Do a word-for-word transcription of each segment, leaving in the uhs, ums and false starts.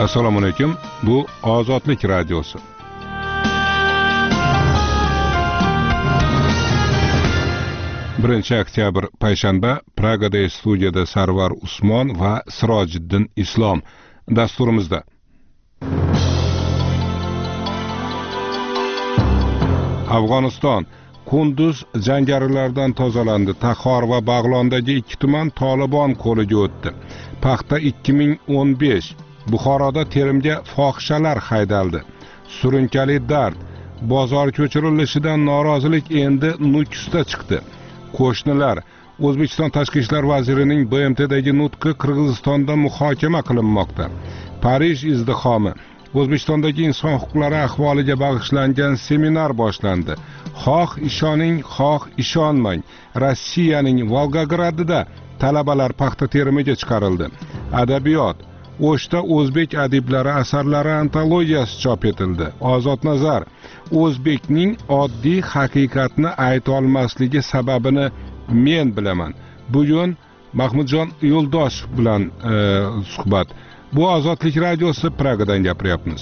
Assalomu alaykum. Bu Ozodlik radiosi. birinchi oktyabr payshanba Pragada studiyada Sarvar Usmon va Sirojiddin Islom dasturimizda. Afg'oniston Kunduz jangarilardan tozalandi. Taxor va Bag'londagi ikki tuman Tolibon qo'liga o'tdi. Paxta ikki ming o'n besh Buxoroda terimga fohishalar haydaldi. Surunkali dard, bozor ko'chirilishidan norozilik endi Nukusda chiqdi. Qo'shnilar, O'zbekiston Tashqi ishlar vazirining B M Tdagi nutqi Qirg'izistonda muhokama qilinmoqda. Parij izdihomi, O'zbekistondagi inson huquqlari ahvoliga bag'ishlangan seminar boshlandi. Xoh ishoning, xoh ishonmang. Rossiyaning Volgogradida talabalar paxta terimiga chiqarildi. Adabiyot, O'shda o'zbek adiblari asarlari antologiyasi chop etildi. Ozod nazar, o'zbekning oddiy haqiqatni ayta olmasligi sababini men bilaman. Bugun Mahmudjon Yo'ldoshev bilan e, suhbat. Bu Ozodlik radiosi, Pragadan gapiryapmiz.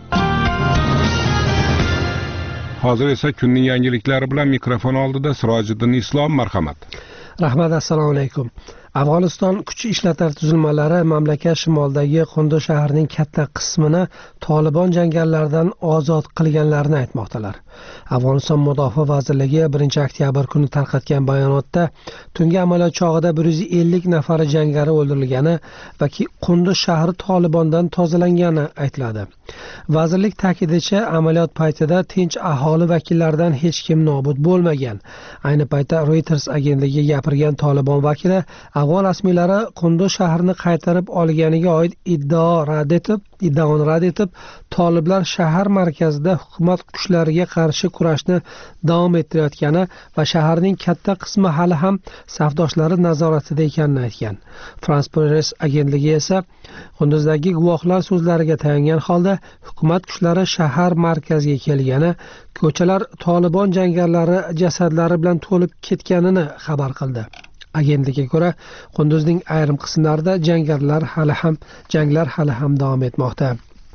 Hozir esa kunning yangiliklari bilan mikrofon oldida Sirojiddin Islom, marhamat. Rahmat, assalomu alaykum. Afg'oniston kuch ishlatar tuzilmalari mamlakat shimolidagi Qunduz shahrining katta qismini Tolibon jangarilaridan ozod qilganlarini aytmoqdalar. Afg'oniston Mudofaa vazirligi birinchi oktyabr kuni tarqatgan bayonotda tungi amaliyot chog'ida bir yuz ellik nafar jangari o'ldirilgani va Qunduz shahri Tolibondan tozalangani aytiladi. Vazirlik ta'kidicha, amaliyot paytida tinch aholi vakillaridan hech kim nobud bo'lmagan. Ayni paytda Reuters agentligiga gapirgan Tolibon vakili afg'on rasmiylari Qunduz shahrini qaytarib olganiga oid iddao rad etib, iddaoni rad etib, toliblar shahar markazida hukumat kuchlariga qarshi kurashni davom ettirayotgani va shaharning katta qismi hali ham safdoshlari nazoratida ekanini aytgan. France Press agentligi esa Qunduzdagi guvohlar so'zlariga tayangan holda hukumat kuchlari shahar markaziga kelgani, ko'chalar Tolibon jangarilari jasadlari bilan to'lib ketganini xabar qildi. Agentlikka ko'ra, Qunduzning ayrim qismlarida jangarilar hali ham janglar hali ham davom etmoqda.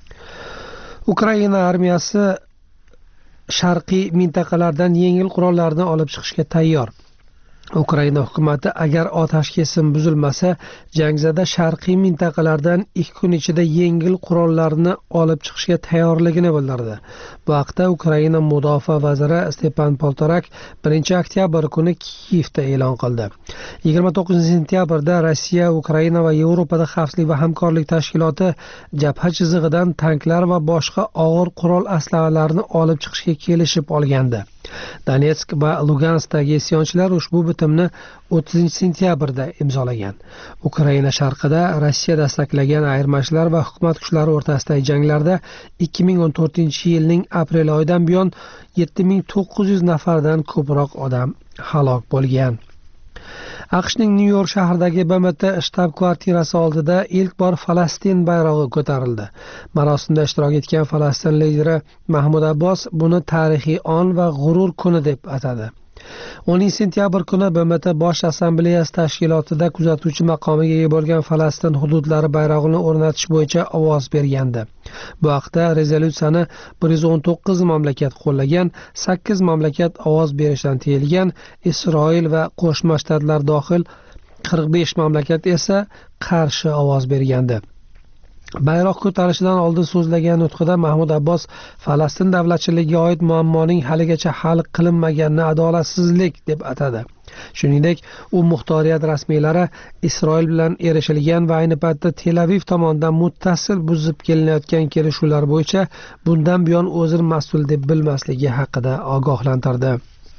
Ukraina armiyasi sharqiy mintaqalardan yengil qurollarni olib chiqishga tayyor. Ukraina hukumati agar otash kesim buzilmasa, jangzada sharqiy mintaqalardan ikki kun ichida yengil qurollarni olib chiqishga tayyorligini bildirdi. Bu haqda Ukraina mudofaa vaziri Stepan Poltorak birinchi oktyabr kuni Kiyevda e'lon qildi. yigirma to'qqizinchi sentyabrda Rossiya, Ukraina va Yevropada xavfsizlik va hamkorlik tashkiloti jabha chizig'idan tanklar va boshqa og'ir qurol aslahalarini olib chiqishga kelishib olgandi. Donetsk va Luganskdagi isyonchilar ushbu bitimni o'ttizinchi sentyabrda imzolagan. Ukraina sharqida Rossiya dastaklagan ayirmachilar va hukumat kuchlari o'rtasidagi janglarda ikki ming o'n to'rtinchi yilning aprel oyidan buyon yetti ming to'qqiz yuz nafardan ko'proq odam halok bo'lgan. AQShning Nyu-York shahridagi B M T shtab-kvartirasi oldida ilk bor Falastin bayrog'i ko'tarildi. Marosimda ishtirok etgan Falastin lideri Mahmud Abbos buni tarixiy on va g'urur kuni deb atadi. o'ninchi sentyabr kuni B M T Bosh assambleyasi tashkilotida kuzatuvchi maqomiga ega bo'lgan Falastin hududlari bayrog'ini o'rnatish bo'yicha ovoz bergandi. Bu haqda rezolyutsiyani bir yuz o'n to'qqiz mamlakat qo'llagan, sakkiz mamlakat ovoz berishdan tiyilgan, Isroil va Qo'shma Shtatlar dohil qirq besh mamlakat esa qarshi ovoz bergandi. Bayroq ko'tarishidan oldin so'zlagan nutqida Mahmud Abbos Falastin davlatchiligiga oid muammoning haligacha hal qilinmaganini adolatsizlik deb atadi. Shuningdek, u muxtoriyat rasmiylari Isroil bilan erishilgan va ayni paytda Tel Aviv tomonidan muttasil buzib kelinayotgan kelishuvlar bo'yicha bundan buyon o'zini mas'ul deb bilmasligi haqida ogohlantirdi.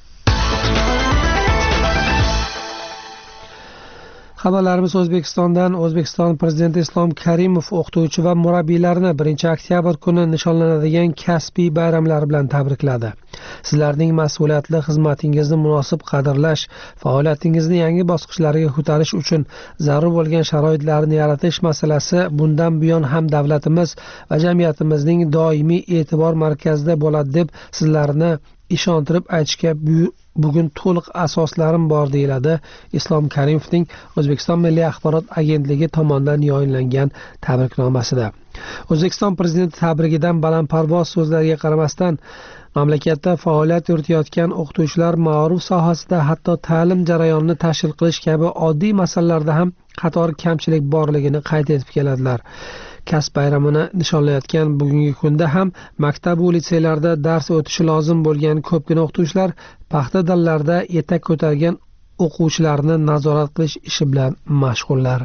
Xabarlarimiz O'zbekistondan. O'zbekiston Prezidenti Islom Karimov o'qituvchi va murabbiylarni birinchi oktyabr kuni nishonlanadigan kasbiy bayramlar bilan tabrikladi. Sizlarning mas'uliyatli xizmatingizni munosib qadrlash, faoliyatingizni yangi bosqichlarga ko'tarish uchun zarur bo'lgan sharoitlarni yaratish masalasi bundan buyon ham davlatimiz va jamiyatimizning doimiy e'tibor markazida bo'ladi deb sizlarni ishontirib aytishga bugun to'liq asoslarim bor, deyiladi Islom Karimovning O'zbekiston Milliy axborot agentligi tomonidan yo'llangan tabriknomasida. O'zbekiston prezidenti tabrigidan balandparvoz so'zlariga qaramasdan mamlakatda faoliyat yuritayotgan o'qituvchilar ma'ruf sohasida hatto ta'lim jarayonini tashkil qilish kabi oddiy masalalarda ham qator kamchilik borligini qayd etib keladilar. Kasb bayramini nishonlayotgan bugungi kunda ham maktab va litseylarda dars o'tishi lozim bo'lgan ko'pgina o'qituvchilar paxta dallarida etak ko'targan o'quvchilarni nazorat qilish ishi bilan mashg'ullar.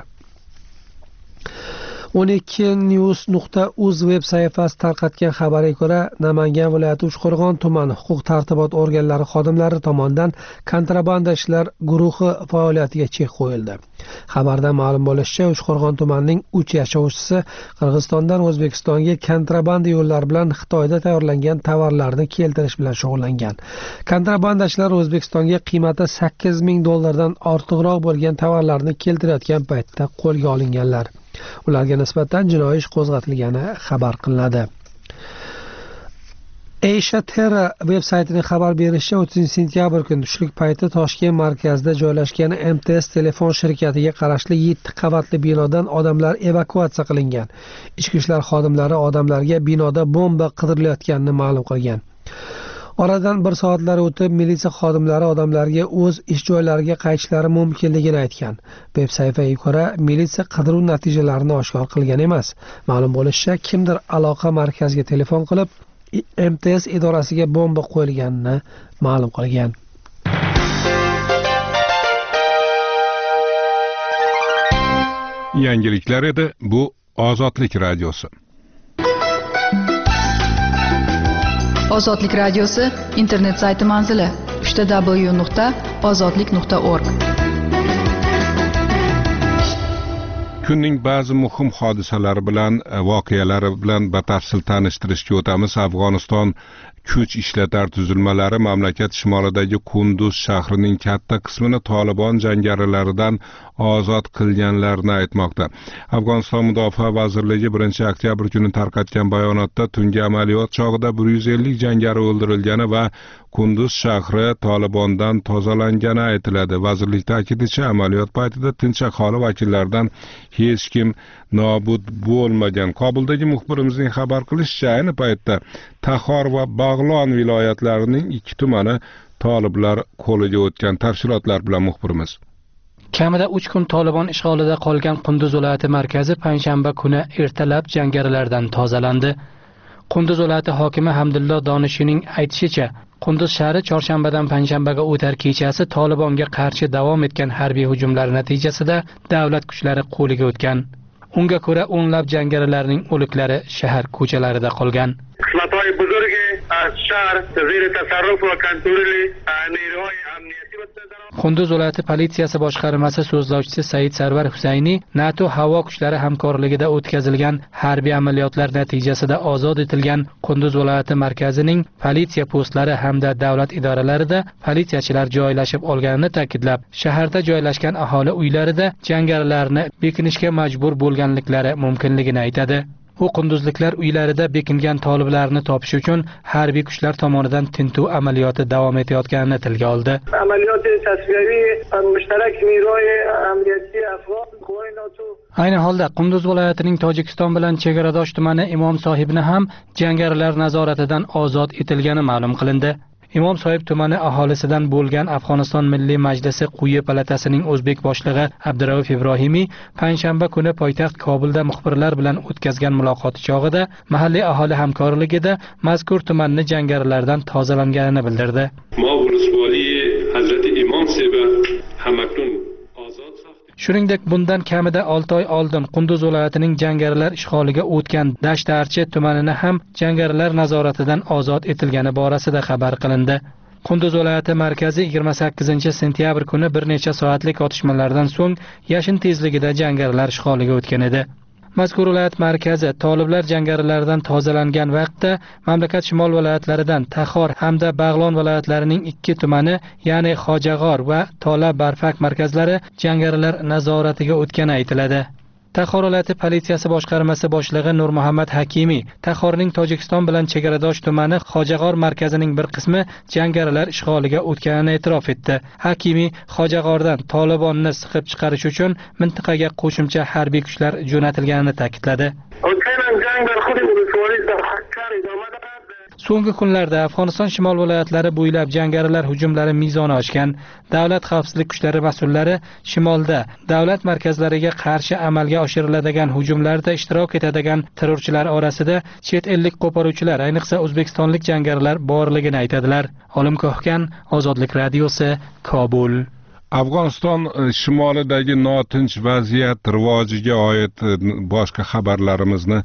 o'n ikki news nuqta uz veb saytasi tarqatgan xabarga ko'ra, Namangan viloyati Uchqo'rg'on tumani huquq tartibot organlari xodimlari tomonidan kontrabandachilar guruhi faoliyatiga chek qo'yildi. Xabarda ma'lum bo'lishicha, Uchqo'rg'on tumanining uch yashovchisi Qirg'izistondan O'zbekistonga kontrabanda yo'llar bilan Xitoyda tayyorlangan tovarlarni keltirish bilan shug'ullangan. Kontrabandachilar O'zbekistonga qiymati sakkiz ming dollardan ortiqroq bo'lgan tovarlarni keltirayotgan paytda qo'lga olinganlar. Ularga nisbatan jinoiy ish qo'zg'atilgani xabar qilinadi. Asia Terra veb saytining xabar berishicha, o'ttizinchi sentyabr kuni tushlik payti Toshkent markazida joylashgan M T S telefon shirkatiga qarashli yetti qavatli binodan odamlar evakuatsiya qilingan. Ichki ishlar xodimlari odamlarga binoda bomba qidirilayotganini ma'lum qilgan. Oradan bir soatlar o'tib, militsiya xodimlari odamlarga o'z ish joylariga qaytishlari mumkinligini aytgan. Veb saytiga ko'ra, militsiya qidiruv natijalarini oshkor qilgan emas. Ma'lum bo'lishicha, kimdir aloqa markaziga telefon qilib, M T S idorasiga bomba qo'yilganini ma'lum qilgan. Yangiliklar edi, bu Ozodlik radiosi. Ozodlik radiosi internet sayti manzili w w w nuqta ozodlik nuqta org. Kunning ba'zi muhim hodisalari bilan, voqealari bilan batafsil tanishtirishga o'tamiz. Afg'oniston kuch ishlatar tuzilmalari mamlakat shimolidagi Kunduz shahrining katta qismini Tolibon jangarilaridan ozod qilganlarini aytmoqda. Afg'oniston Mudofaa vazirligi birinchi oktyabr kuni tarqatgan bayonotda tungi amaliyot chog'ida bir yuz ellik jangari o'ldirilgani va Kunduz shahri Tolibondan tozalangani aytiladi. Vazirlik ta'kidlashicha, amaliyot paytida tinch aholi vakillaridan hech kim nobud bo'lmagan. Kobuldagi muxbirimizning xabar qilishicha, ayni paytda Taxor va Bag'lon viloyatlarining ikki tumani toliblar qo'liga o'tgan. Tafsilotlar bilan muxbirimiz. Kamida uch kun Tolibon ishg'olida qolgan Qunduz viloyati markazi payshanba kuni ertalab jangarilardan tozalandi. Qunduz viloyati hokimi Hamdullo Donishining aytishicha, Qunduz shahri chorshanbadan payshanbaga o'tar kechasi Tolibonga qarshi davom etgan harbiy hujumlar natijasida davlat kuchlari qo'liga o'tgan. Unga ko'ra, o'nlab jangarilarning o'liklari shahar ko'chalarida qolgan. qismatهای بزرگی از شهر زیر تصرف و کنترل نیروهای امنیتی Qunduz viloyati politsiyasi boshqarmasi so'zlovchisi Said Sarvar Husayni NATO havo kuchlari hamkorligida o'tkazilgan harbiy amaliyotlar natijasida ozod etilgan Qunduz viloyati markazining politsiya postlari hamda davlat idoralarida politsiyachilar joylashib olganini ta'kidlab, shaharda joylashgan aholi uylarida jangarilarni bekinishga majbur bo'lganliklari mumkinligini aytadi. U qunduzliklar uylarida bekingan toliblarni topish uchun harbiy kuchlar tomonidan tintuv amaliyoti davom etayotganini tilga oldi. Amaliyot tasfiyaviy mushtarak niroy amniyati afg'on qo'y NATO. Ayni holda Qunduz viloyatining Tojikiston bilan chegaradosh tumani Imom Sohibni ham jangarilar nazoratidan ozod etilgani ma'lum qilindi. Imom Sohib tumani aholisidan bo'lgan Afg'oniston Milliy Majlisi quyi palatasining o'zbek boshlig'i Abdurauf Ibrohimiy payshanba kuni poytaxt Kobulda muxbirlar bilan o'tkazgan muloqoti chog'ida mahalliy aholi hamkorligida mazkur tumanni jangarilardan tozalanganini bildirdi. Shuningdek, bundan kamida olti oy oldin Qunduz viloyatining jangarilar ishg'oliga o'tgan Dashtarchi tumanini ham jangarilar nazoratidan ozod etilgani borasida xabar qilindi. Qunduz viloyati markazi yigirma sakkizinchi sentyabr kuni bir necha soatlik otishmalardan so'ng yashin tezligida jangarilar ishg'oliga o'tgan edi. Mazkur viloyat markazi toliblar jangarilardan tozalangan vaqtda mamlakat shimol viloyatlaridan Taxor hamda Bag'lon viloyatlarining ikki tumani, ya'ni Xojag'or va Tola Barfak markazlari jangarilar nazoratiga o'tgani aytiladi. Taxor viloyati politsiyasi boshqarmasi boshlig'i Nur Muhammad Hakimiy Taxorning Tojikiston bilan chegaradosh tumani Xojag'or markazining bir qismi jangarilar ishg'oliga o'tganini e'tirof etdi. Hakimiy Xojag'ordan Tolibonni siqib chiqarish uchun mintaqaga qo'shimcha harbiy kuchlar jo'natilganini ta'kidladi. o'tgan جنگ در خود ولسوالی در کار ادامه دارد. so'nggi kunlarda Afg'oniston shimol viloyatlari bo'ylab jangarilar hujumlari mezoni oshgan. Davlat xavfsizlik kuchlari mas'ullari shimolda davlat markazlariga qarshi amalga oshiriladigan hujumlarda ishtirok etadigan terrorchilar orasida chet ellik qo'poruvchilar, ayniqsa o'zbekistonlik jangarilar borligini aytadilar. Olim Kohgan, Ozodlik radiosi, Kobul. Afg'oniston shimolidagi notinch vaziyat rivojiga oid boshqa xabarlarimizni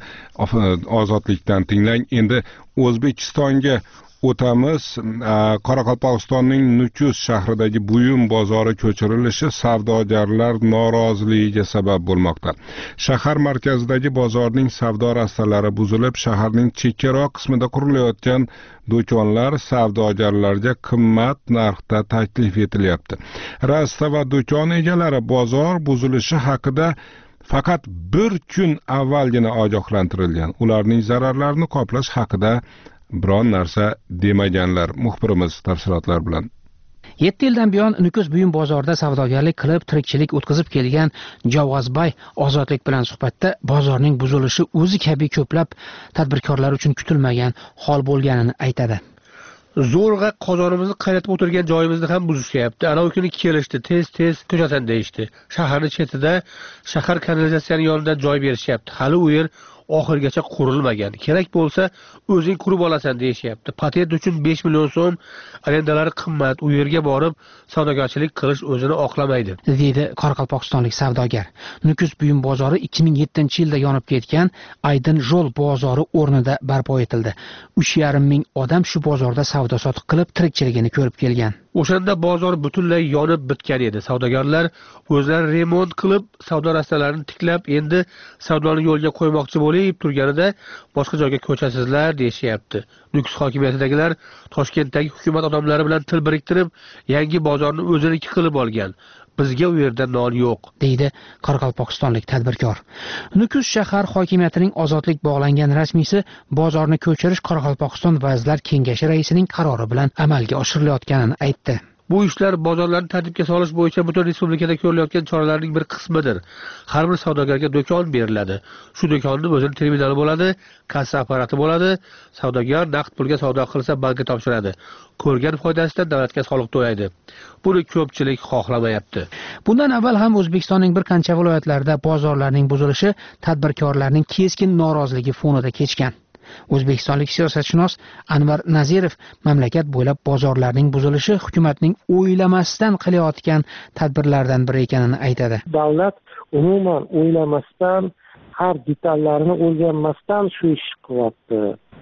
Ozodlikdan tinglang. Endi O'zbekistonga o'tamiz. Qoraqalpog'istonning Nukus shahridagi buyum bozori ko'chirilishi savdogarlar noroziligiga sabab bo'lmoqda. Shahar markazidagi bozorning savdo rastalari buzilib, shaharning chekkaroq qismida qurilayotgan do'konlar savdogarlarga qimmat narxda taklif etilyapti. Rasta va do'kon egalari bozor buzilishi haqida faqat bir kun avvalgina ogohlantirilgan. Ularning zararlarini qoplash haqida biron narsa demaganlar. Muxbirimiz tafsilotlar bilan. yetti yildan buyon Nukus buyum bozorida savdogarlik qilib tirikchilik o'tkazib kelgan Javozbay Ozodlik bilan suhbatda bozorning buzilishi o'zi kabi ko'plab tadbirkorlar uchun kutilmagan hol bo'lganini aytadi. Zo'rg'a qozonimizni qaynatib o'tirgan joyimizni ham buzishyapti. Ana u kuni kelishdi, tez-tez ko'chatan deyishdi. Shaharning chetida shahar kanalizatsiyasi yonidan joy berishyapti. Hali u yer oxirgacha qurilmagan. Kerak bo'lsa o'zing qurib olasan deyishyapti. Patent uchun besh million so'm, arendalari qimmat. U yerga borib savdogarchilik qilish o'zini oqlamaydi, deydi Qoraqalpog'istonlik savdogar. Nukus buyum bozori ikki ming yettinchi yilda yonib ketgan Aydin Jo'l bozori o'rnida barpo etildi. uch yarim ming odam shu bozorda savdo sotiq qilib tirikchiligini ko'rib kelgan. O'shanda bozor butunlay yonib bitgan edi. Savdogarlar o'zlari remont qilib, savdo rastalarini tiklab, endi savdoni yo'lga qo'ymoqchi bo'lib turganida boshqa joyga ko'chasizlar deyishyapti. Nukus hokimiyatidagilar Toshkentdagi hukumat odamlari bilan til biriktirib, yangi bozorni o'ziniki qilib olgan. Bizga u yerda non yo'q, deydi Qoraqalpog'istonlik tadbirkor. Nukus shahar hokimiyatining ozodlik bog'langan rasmiysi bozorni ko'chirish Qoraqalpog'iston vazirlar kengashi raisining qarori bilan amalga oshirilayotganini aytdi. Bu ishlar bozorlarni tartibga solish bo'yicha butun respublikada ko'rilayotgan choralarning bir qismidir. Har bir savdogarga do'kon beriladi. Shu do'konning o'zining terminali bo'ladi, kassa apparati bo'ladi. Savdogar naqd pulga savdo qilsa bankka topshiradi. Ko'rgan foydasidan davlatga soliq to'laydi. Buni ko'pchilik xohlamayapti. Bundan avval ham O'zbekistonning bir qancha viloyatlarida bozorlarning buzilishi tadbirkorlarning keskin noroziligi fonida kechgan. O'zbekistonlik siyosatshunos Anvar Nazirov mamlakat bo'ylab bozorlarning buzilishi hukumatning o'ylamasdan qilayotgan tadbirlardan biri ekanini aytadi. Davlat umuman o'ylamasdan, har detallarini o'rganmasdan shu ish qilyapti.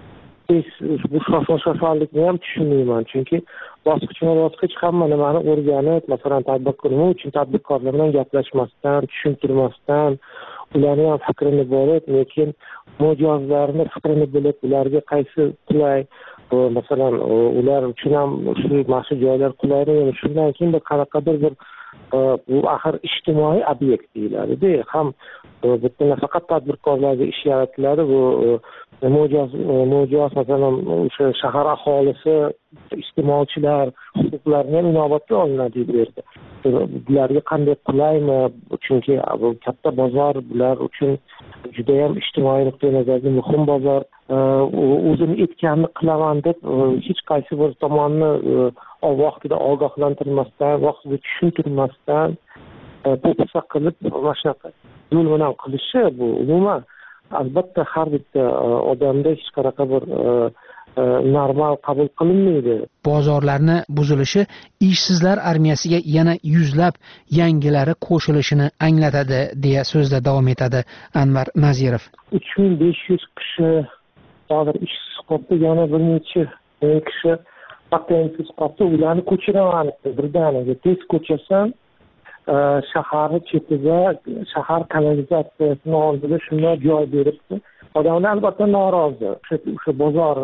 Bu shafqatlikni ham tushunmayman, chunki bosqichma-bosqich hamma nimani o'rganib, masalan, tadbirkor nima uchun tadbirkorlar bilan gaplashmasdan, tushuntirmasdan, ularning ham fikrini bo'lib, lekin mijozlarning fikrini bilib, ularga qaysi qulay, masalan, ular uchun ham shu mas'ul joylar qulaymi, shundan keyin bir qanaqadir bir bu axir ijtimoiy obyekt deyiladi-da, ham bitta nafaqat tadbirkorlarga ish yaratiladi, bu mo'joz mo'joz masalan o'sha shahar aholisi, iste'molchilar huquqlarini ham inobatga olinadi bu yerda. Bularga qanday qulaymi? Chunki bu katta bozor bular uchun juda ham ijtimoiy nuqtai nazardan muhim bozor. O'zini aytganini qilaman deb hech qaysi bir tomonni vaqtida ogohlantirmasdan, vaqtida tushuntirmasdan po'pisa qilib mana shunaqa yo'l bilan qilishi bu umuman albatta har bitta odamda hech qanaqa bir normal qabul qilinmaydi. Bozorlarni buzilishi ishsizlar armiyasiga yana yuzlab yangilari qo'shilishini anglatadi, deya so'zda davom etadi Anvar Nazirov. uch ming besh yuz kishi hozir ishsiz qoldi, yana bir necha kishi patentsiz qoldi. Ularni ko'chiraman birdaniga tez ko'chasan, shaharni chetida shahar kanalizatsiyasini oldida shunday joy beribdi. Odamlar albatta norozi. O'sha bozor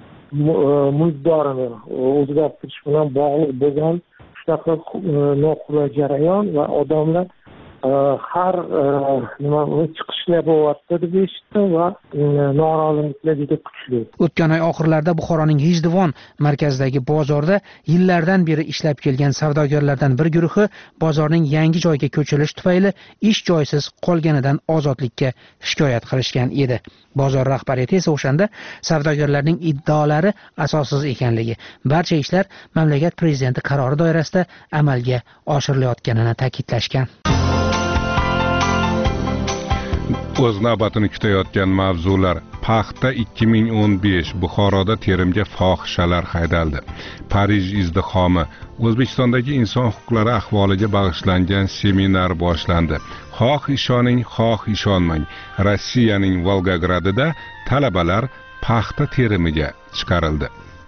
mulkdorini o'zgartirish bilan bog'liq bo'lgan shunaqa noqulay jarayon va odamlar har nima chiqishlar bo'lyapti deb eshitdim va noroziliklar juda kuchli. O'tgan oy oxirlarida Buxoroning G'ijduvon markazidagi bozorda yillardan beri ishlab kelgan savdogarlardan bir guruhi bozorning yangi joyga ko'chirish tufayli ish joysiz qolganidan ozodlikka shikoyat qilishgan edi. Bozor rahbariyati esa o'shanda savdogarlarning iddaolari asossiz ekanligi, barcha ishlar mamlakat prezidenti qarori doirasida amalga oshirilayotganini ta'kidlashgan. O'z navbatini kutayotgan mavzular. Paxta ikki ming o'n besh Buxoroda terimga fohishalar haydaldi. Parij izdihomi. O'zbekistondagi inson huquqlari ahvoliga bag'ishlangan seminar boshlandi. Xoh ishoning, xoh ishonmang. Rossiyaning Volgogradida talabalar paxta terimiga chiqarildi.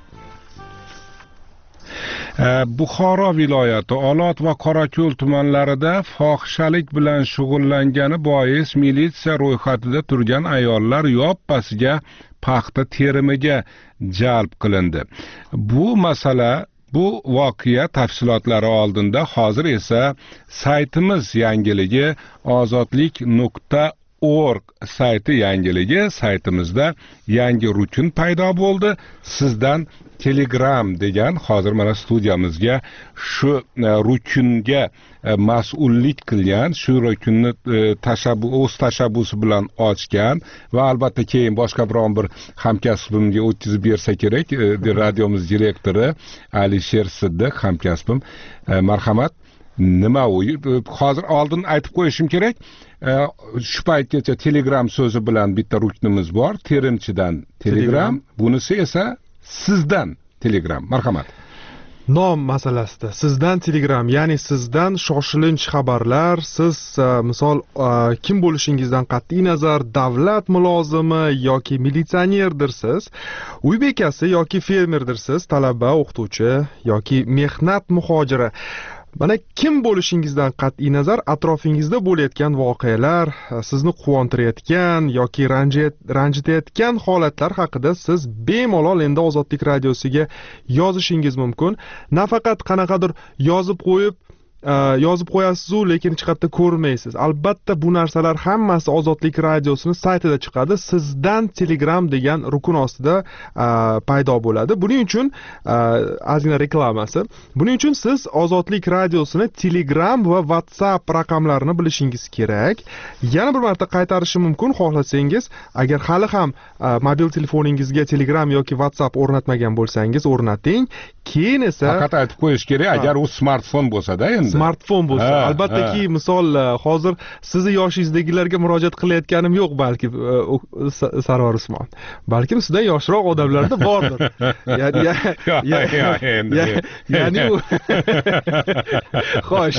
Buxoro viloyati Olot va Qorako'l tumanlarida fohishalik bilan shug'ullangani bois militsiya ro'yxatida turgan ayollar yoppasiga paxta terimiga jalb qilindi. Bu masala Bu voqea tafsilotlari oldinda, hozir esa saytimiz yangiligi ozodlik nuqta org sayti yangiligi. Saytimizda yangi rukun paydo bo'ldi. Sizdan Telegram degan hozir mana studiyamizga shu rukunga mas'ullik qilgan, shu rukunni tashabbus o'z tashabbusi bilan ochgan va albatta keyin boshqa biron bir hamkasbimga o'tkazib bersa kerak, radiomiz direktori Alisher Siddiq hamkasbim. Marhamat. Nima u? Hozir oldin aytib qo'yishim kerak. Shu paytgacha Telegram so'zi bilan bitta ruknimiz bor. Terimchidan Telegram, bunisi esa sizdan Telegram. Marhamat. Nom masalasida sizdan Telegram, ya'ni sizdan shoshilinch xabarlar, siz misol kim bo'lishingizdan qat'iy nazar davlat mulozimi yoki militsionerdirsiz, uy bekasi yoki fermerdirsiz, talaba, o'qituvchi yoki mehnat muhojiri. Mana kim bo'lishingizdan qat'iy nazar atrofingizda bo'layotgan voqealar, sizni quvontirayotgan yoki ranjitayotgan holatlar haqida siz bemalol endi Ozodlik radiosiga yozishingiz mumkin. Nafaqat qanaqadir yozib qo'yib yozib qo'yasiz-u, lekin hech qayerda ko'rmaysiz. Albatta bu narsalar hammasi Ozodlik radiosining saytida chiqadi. Sizdan Telegram degan rukun ostida paydo bo'ladi. Buning uchun ozgina reklamasi. Buning uchun siz Ozodlik radiosini Telegram va WhatsApp raqamlarini bilishingiz kerak. Yana bir marta qaytarishim mumkin xohlasangiz, agar hali ham mobil telefoningizga Telegram yoki WhatsApp o'rnatmagan bo'lsangiz, o'rnating. Keyin esa faqat aytib qo'yish kerak, agar u smartfon bo'lsa-da endi. Smartfon bo'lsa, albattaki misol hozir sizni yoshingizdagilarga murojaat qilayotganim yo'q, balki Sarvar Usmon. Balkim sizdan yoshroq odamlarda bordir. Ya'ni ya'ni u xo'sh.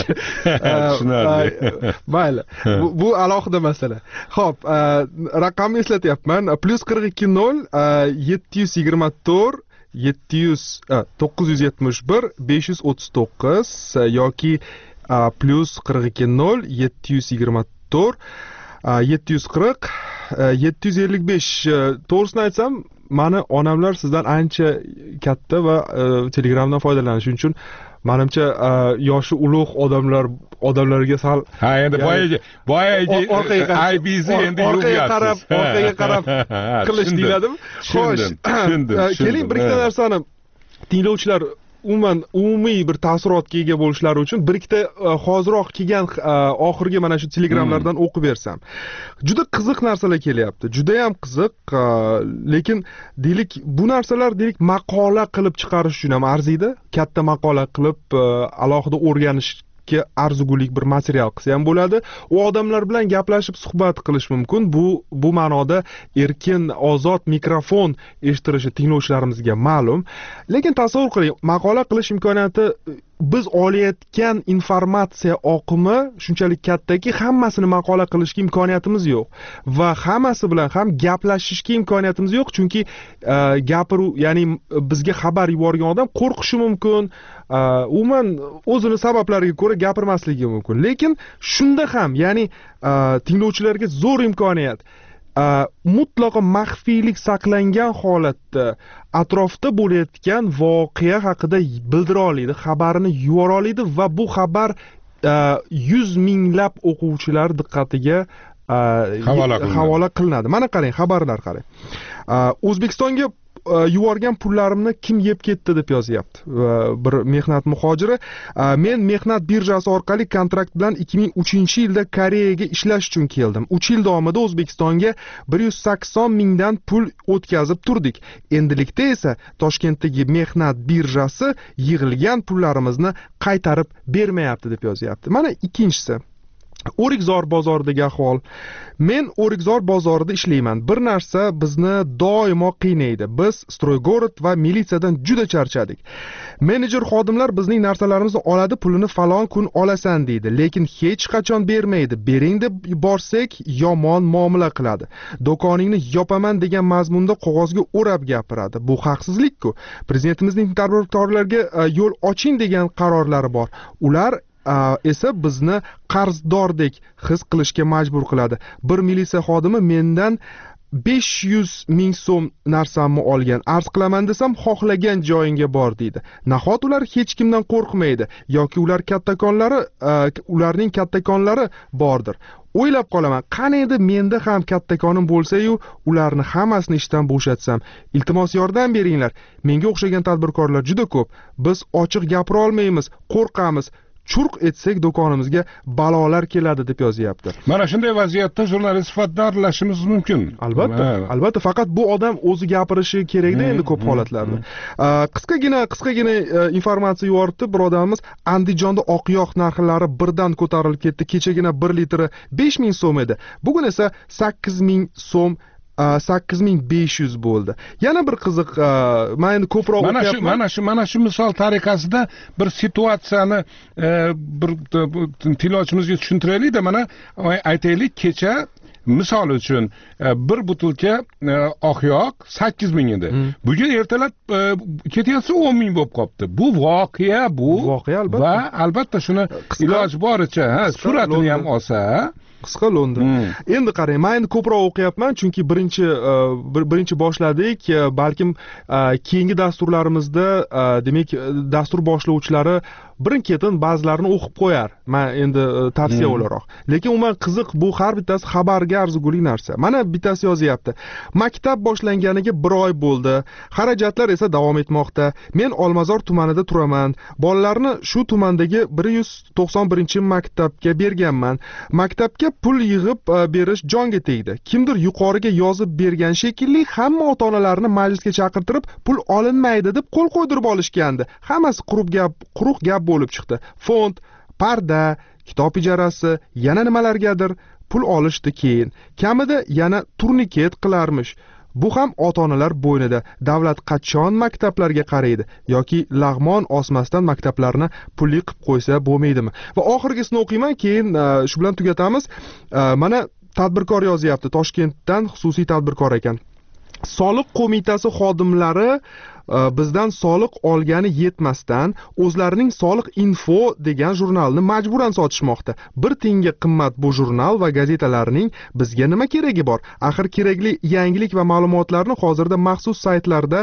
Mayli. Bu alohida masala. Xo'p, raqamni eslatyapman. plus qirq ikki nol yetti yuz yigirma to'rt yetti yuz to'qqiz yuz yetmish bir besh yuz o'ttiz to'qqiz yoki plus qirq ikki nol yetti yuz yigirma to'rt yetti yuz qirq yetti yuz ellik besh. To'g'risini aytsam, mani onamlar sizdan ancha katta va Telegramdan foydalanish uchun menimcha yoshi ulug' odamlar odamlarga sal ha endi boyagi boyagi I B Z endi orqaga qarab orqaga qarab qilish deyladimi? Xo'sh, keling bir ikkita narsani tinglovchilar umuman umumiy bir taassurotga ega bo'lishlari uchun bir ikkita hoziroq kelgan oxirgi mana shu telegramlardan o'qib bersam. Juda qiziq narsalar kelyapti. Juda ham qiziq, lekin deylik bu narsalar deylik maqola qilib chiqarish uchun ham arziydi. Katta maqola qilib alohida o'rganish arzigulik bir material qilsa ham bo'ladi. U odamlar bilan gaplashib suhbat qilish mumkin. Bu bu ma'noda erkin, ozod mikrofon eshittirishi tinglovchilarimizga ma'lum. Lekin tasavvur qiling, maqola qilish imkoniyati biz olayotgan informatsiya oqimi shunchalik kattaki, hammasini maqola qilishga imkoniyatimiz yo'q va hammasi bilan ham gaplashishga imkoniyatimiz yo'q, chunki gapiruv, ya'ni bizga xabar yuborgan odam qo'rqishi mumkin, umuman o'zini sabablariga ko'ra gapirmasligi mumkin. Lekin shunda ham, ya'ni tinglovchilarga zo'r imkoniyat, mutlaqo maxfiylik saqlangan holatda atrofda bo'layotgan voqea haqida bildira oladi, xabarini yubora oladi va bu xabar yuz minglab o'quvchilar diqqatiga havola qilinadi. Mana qarang, xabarlar qarang. O'zbekistonga yuborgan pullarimni kim yeb ketdi deb yozyapti bir mehnat muhojiri. Men mehnat birjasi orqali kontrakt bilan ikki ming uchinchi yilda Koreyaga ishlash uchun keldim. uch yil davomida O'zbekistonga bir yuz sakson mingdan pul o'tkazib turdik. Endilikda esa Toshkentdagi mehnat birjasi yig'ilgan pullarimizni qaytarib bermayapti deb yozyapti. Mana ikkinchisi. O'rikzor bozoridagi ahvol. Men O'rikzor bozorida ishlayman. Bir narsa bizni doimo qiynaydi. Biz Stroygorod va militsiyadan juda charchadik. Menejer xodimlar bizning narsalarimizni oladi, pulini falon kun olasan deydi, lekin hech qachon bermaydi. Bering deb borsak, yomon muomala qiladi. Do'koningni yopaman degan mazmunda qog'ozga o'rab gapiradi. Bu haqsizlik-ku. Prezidentimizning tadbirkorlarga yo'l oching degan qarorlari bor. Ular esa bizni qarzdordek his qilishga majbur qiladi. Bir militsiya xodimi mendan besh yuz ming so'm narsamni olgan. Arz qilaman desam, xohlagan joyingga bor deydi. Nahot ular hech kimdan qo'rqmaydi yoki ular kattakonlari, ularning kattakonlari bordir. O'ylab qolaman, qani edi menda ham kattakonim bo'lsa-yu, ularni hammasini ishdan bo'shatsam. Iltimos yordam beringlar. Menga o'xshagan tadbirkorlar juda ko'p. Biz ochiq gapira olmaymiz, qo'rqamiz. Churq etsak do'konimizga balolar keladi deb yozyapti. Mana shunday vaziyatda jurnalist sifatida aralashishimiz mumkin. Albatta, albatta, faqat bu odam o'zi gapirishi kerakda endi ko'p holatlarda. Qisqagina, qisqagina informatsiya yuboribdi bir odamimiz. Andijonda oqyoq narxlari birdan ko'tarilib ketdi. Kechagina bir litri besh ming so'm edi. Bugun esa sakkiz ming so'm sakkiz ming besh yuz bo'ldi. Yana bir qiziq, men endi ko'proq o'qiyapman. Mana shu, mana shu misol tariqasida bir situatsiyani bir tinglovchimizga tushuntiraylik-da. Mana aytaylik, kecha misol uchun bir butilka oqyoq sakkiz ming edi. Bugun ertalab ketyapsa o'n ming bo'lib qopti. Bu voqea, bu voqea albatta. Va albatta shuni iloji boricha, ha, suratini ham olsa, qisqa lo'nda. Endi qarang, men endi ko'proq o'qiyapman, chunki birinchi birinchi boshladik, balkim keyingi dasturlarimizda demak dastur boshlovchilari birin-ketin ba'zilarini o'qib qo'yar. Men endi tavsiya o'laroq. Lekin umuman qiziq, bu har bittasi xabarga arzigulik narsa. Mana bittasi yozyapti. Maktab boshlanganiga bir oy bo'ldi. Xarajatlar esa davom etmoqda. Men Olmazor tumanida turaman. Bolalarni shu tumandagi bir yuz to'qson birinchi maktabga berganman. Maktabga pul yig'ib berish jonga tegdi. Kimdir yuqoriga yozib bergan shekilli, hamma ota-onalarni majlisga chaqirtirib, pul olinmaydi deb qo'l qo'ydirib olishgandi. Hammasi quruq gap, quruq gap bo'lib chiqdi. Fond, parda, kitob ijarasi, yana nimalargadir pul olishdi keyin. Kamida yana turniket qilarmish. Bu ham ota-onalar bo'ynida. Davlat qachon maktablarga qaraydi yoki lag'mon osmasdan maktablarni pulli qilib qo'ysa bo'lmaydimi? Va oxirgisini o'qiyman, keyin shu bilan tugatamiz. Mana tadbirkor yozyapti, Toshkentdan xususiy tadbirkor ekan. Soliq qo'mitasi xodimlari bizdan soliq olgani yetmasdan o'zlarining soliq info degan jurnalni majburan sotishmoqda. Bir tiyinga qimmat bu jurnal va gazetalarning bizga nima keragi bor? Axir kerakli yangilik va ma'lumotlarni hozirda maxsus saytlarda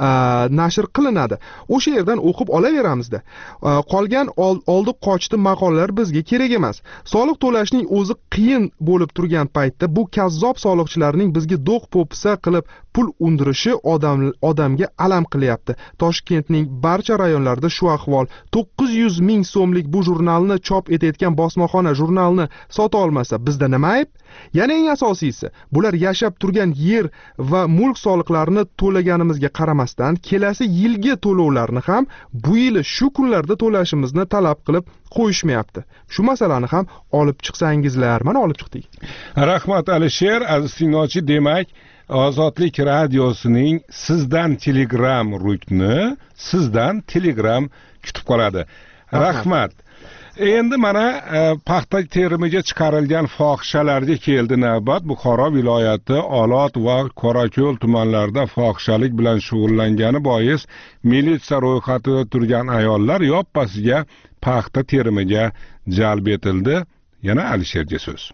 nashr qilinadi. O'sha yerdan o'qib olaveramizda. Qolgan oldi qochdi maqolalar bizga kerak emas. Soliq to'lashning o'zi qiyin bo'lib turgan paytda bu kazzob soliqchilarning bizga do'q po'pisa qilib pul undirishi odam odamga alam qilyapti. Toshkentning barcha rayonlarida shu ahvol. to'qqiz yuz ming so'mlik bu jurnalni chop etayotgan bosmaxona jurnalni sota olmasa bizda nima ayb? Yana eng asosiysi, bular yashab turgan yer va mulk soliqlarini to'laganimizga qaramasdan, kelasi yilgi to'lovlarni ham bu yil shu kunlarda to'lashimizni talab qilib qo'yishmayapti. Shu masalani ham olib chiqsangizlar. Mana olib chiqdik. Rahmat Alisher, aziz tinglovchi, demak Ozodlik radiosining sizdan Telegram rukni sizdan Telegram kutib qoladi. Rahmat. Endi mana paxta terimiga chiqarilgan fohishalarga keldi navbat. Buxoro viloyati Olot va Qorako'l tumanlarida fohishalik bilan shug'ullangani bois militsiya ro'yxatida turgan ayollar yoppasiga paxta terimiga jalb etildi. Yana Alisherga so'z.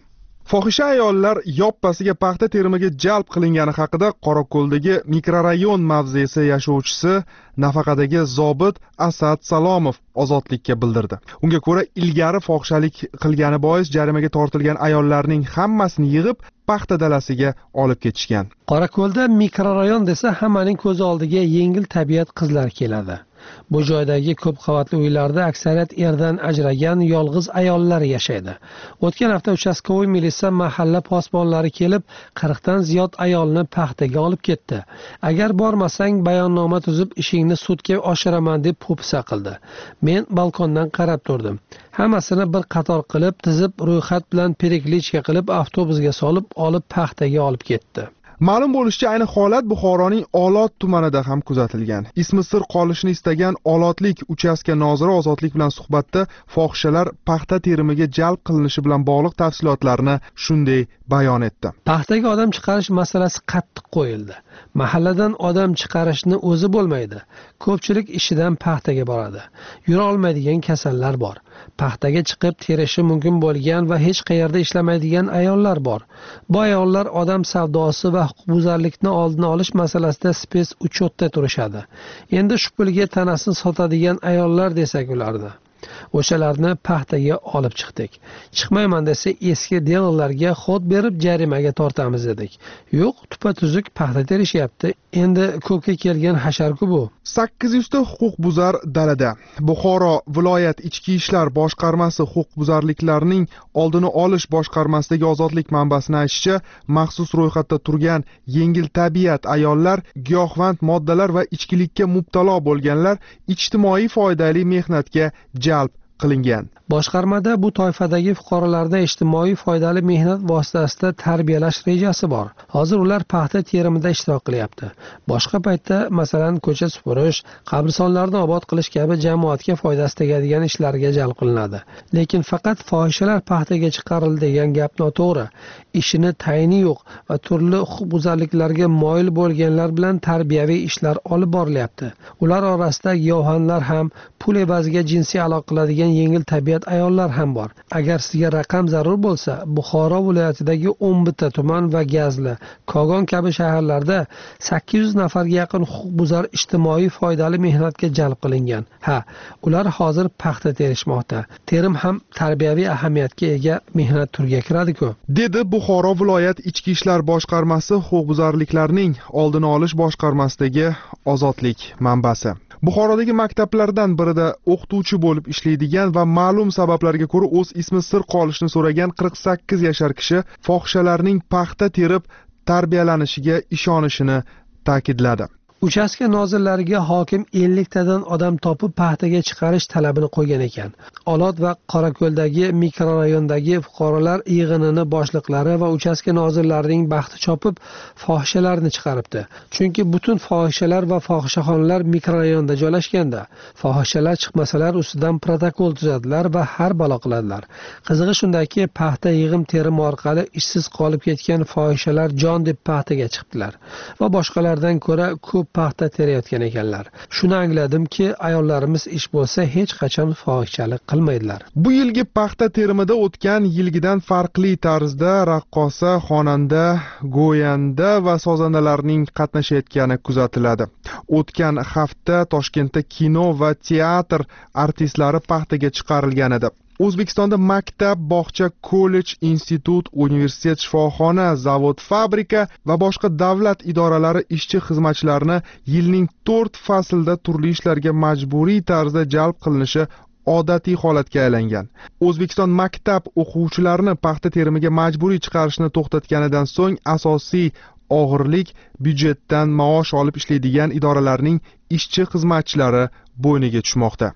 Fohisha ayollar yoppasiga paxta terimiga jalb qilingani haqida Qorako'ldagi mikrorayon mavzesi yashovchisi nafaqadagi zobit Asad Salomov ozodlikka bildirdi. Unga ko'ra, ilgari fohishalik qilgani bois jarimaga tortilgan ayollarning hammasini yig'ib paxta dalasiga olib ketishgan. Qorako'lda mikrorayon desa hammaning ko'z oldiga yengil tabiat qizlar keladi. Bu joydagi ko'p qavatli uylarda aksariyat erdan ajragan yolg'iz ayollar yashaydi. O'tgan hafta uchastkovoy militsiya mahalla posbonlari kelib, qirq dan ziyod ayolni paxtaga olib ketdi. Agar bormasang bayonnoma tuzib ishingni sudga oshiraman deb po'pisa qildi. Men balkondan qarab turdim. Hammasini bir qator qilib, tizib, ro'yxat bilan periklichka qilib avtobusga solib, olib paxtaga olib ketdi. Ma'lum bo'lishicha, ayni holat Buxoroning Olot tumanida ham kuzatilgan. Ismi sir qolishini istagan Olotlik uchastka noziri Ozodlik bilan suhbatda fohishalar paxta terimiga jalb qilinishi bilan bog'liq tafsilotlarni shunday bayon etdi. Paxtaga odam chiqarish masalasi qattiq qo'yildi. Mahalladan odam chiqarishni o'zi bo'lmaydi. Ko'pchilik ishidan paxtaga boradi. Yura olmaydigan kasallar bor. Paxtaga chiqib terishi mumkin bo'lgan va hech qayerda ishlamaydigan ayollar bor. Bu ayollar odam savdosi va huquqbuzarlikni oldini olish masalasida spes uchotda turishadi. Endi shu pulga tanasini sotadigan ayollar desak ularni. O'shalarni paxtaga olib chiqdik. Chiqmayman desa eski dealerlarga xod berib jarimaga tortamiz dedik. Yo'q, tupa-tuzuk paxta terishyapti. Endi ko'pga kelgan hasharku bu. sakkiz yuz ta huquqbuzar dalada. Buxoro viloyat ichki ishlar boshqarmasi huquqbuzarliklarning oldini olish boshqarmasidagi Ozodlik manbasining aytishicha, maxsus ro'yxatda turgan yengil tabiat ayollar, giyohvand moddalar va ichkilikka mubtalo bo'lganlar ijtimoiy foydali mehnatga jalb qilingan. Boshqarmada bu toifadagi fuqarolarda ijtimoiy foydali mehnat vositasida tarbiyalash rejasi bor. Hozir ular paxta terimida ishtirok qilyapti. Boshqa paytda, masalan, ko'cha supurish, qabristonlarni obod qilish kabi jamoatga foydasi tegadigan ishlarga jalb qilinadi. Lekin faqat fohishalar paxtaga chiqarildi degan gap noto'g'ri. Ishini tayini yo'q va turli huquqbuzarliklarga moyil bo'lganlar bilan tarbiyaviy ishlar olib borilyapti. Ular orasida giyohvandlar ham, pul evaziga jinsiy aloqa qiladigan yengil tabiat ayollar ham bor. Agar sizga raqam zarur bo'lsa, Buxoro viloyatidagi o'n bitta tuman va Gazli, Kogon kabi shaharlarda sakkiz yuz nafarga yaqin huquqbuzar ijtimoiy foydali mehnatga jalb qilingan. Ha, ular hozir paxta terishmoqda. Terim ham tarbiyaviy ahamiyatga ega mehnat turiga kiradi-ku, dedi Buxoro viloyat ichki ishlar boshqarmasi huquqbuzarliklarning oldini olish boshqarmasidagi Ozodlik manbasi. Buxorodagi maktablardan birida o'qituvchi bo'lib ishlaydigan va ma'lum sabablarga ko'ra o'z ismi sir qolishini so'ragan qirq sakkiz yashar kishi fohishalarning paxta terib tarbiyalanishiga ishonishini ta'kidladi. Uchastka nozirlariga hokim ellik tadan odam topib paxtaga chiqarish talabini qo'ygan ekan. Olot va Qorako'ldagi mikrorayondagi fuqarolar yig'inini boshliqlari va uchastka nozirlarining baxti chopib fohishalarni chiqaribdi. Chunki butun fohishalar va fohishaxonalar mikrorayonda joylashganda, fohishalar chiqmasalar ustidan protokol tuzadilar va har balo qiladilar. Qizig'i shundaki, paxta yig'im terimi orqali ishsiz qolib ketgan fohishalar jon deb paxtaga chiqdilar va boshqalardan ko'ra ko'p paxta terayotgan ekanlar. Shuni angladimki, ayollarimiz ish bo'lsa hech qachon fohishalik qilmaydilar. Bu yilgi paxta terimida o'tgan yilgidan farqli tarzda raqqosa, xonanda, go'yanda va sozandalarning qatnashayotgani kuzatiladi. O'tgan hafta Toshkentda kino va teatr artistlari paxtaga chiqarilgan edi. O'zbekistonda maktab, bog'cha, kollej, institut, universitet, shifoxona, zavod, fabrika va boshqa davlat idoralari ishchi xizmatchilarini yilning to'rt faslida turli ishlarga majburiy tarzda jalb qilinishi odatiy holatga aylangan. O'zbekiston maktab o'quvchilarini paxta terimiga majburiy chiqarishni to'xtatganidan so'ng asosiy og'irlik byudjetdan maosh olib ishlaydigan idoralarning ishchi xizmatchilari bo'yniga tushmoqda.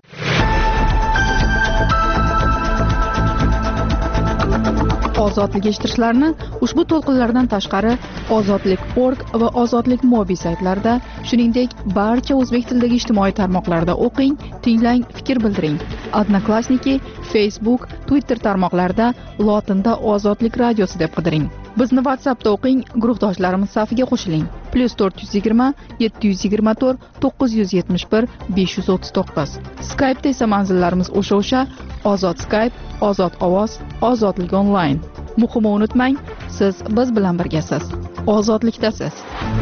Ozodlik eshittirishlarni ushbu to'lqinlardan tashqari ozodlik punkt org va ozodlik mobi saytlarida, shuningdek barcha o'zbek tilidagi ijtimoiy tarmoqlarda o'qing, tinglang, fikr bildiring. Odnoklassniki, Facebook, Twitter tarmoqlarida lotinda Ozodlik radiosi deb qidiring. Bizni WhatsAppda o'qing, guruhdoshlarimiz safiga qo'shiling. plus to'rt yuz yigirma yetti yuz yigirma to'rt to'qqiz yuz yetmish bir besh yuz o'ttiz to'qqiz. Skype'da esa manzillarimiz o'sha-o'sha: Ozod Skype, Ozod ovoz, Ozodlik onlayn. Muhimi unutmang, siz biz bilan birgasiz. Ozodlikdasiz.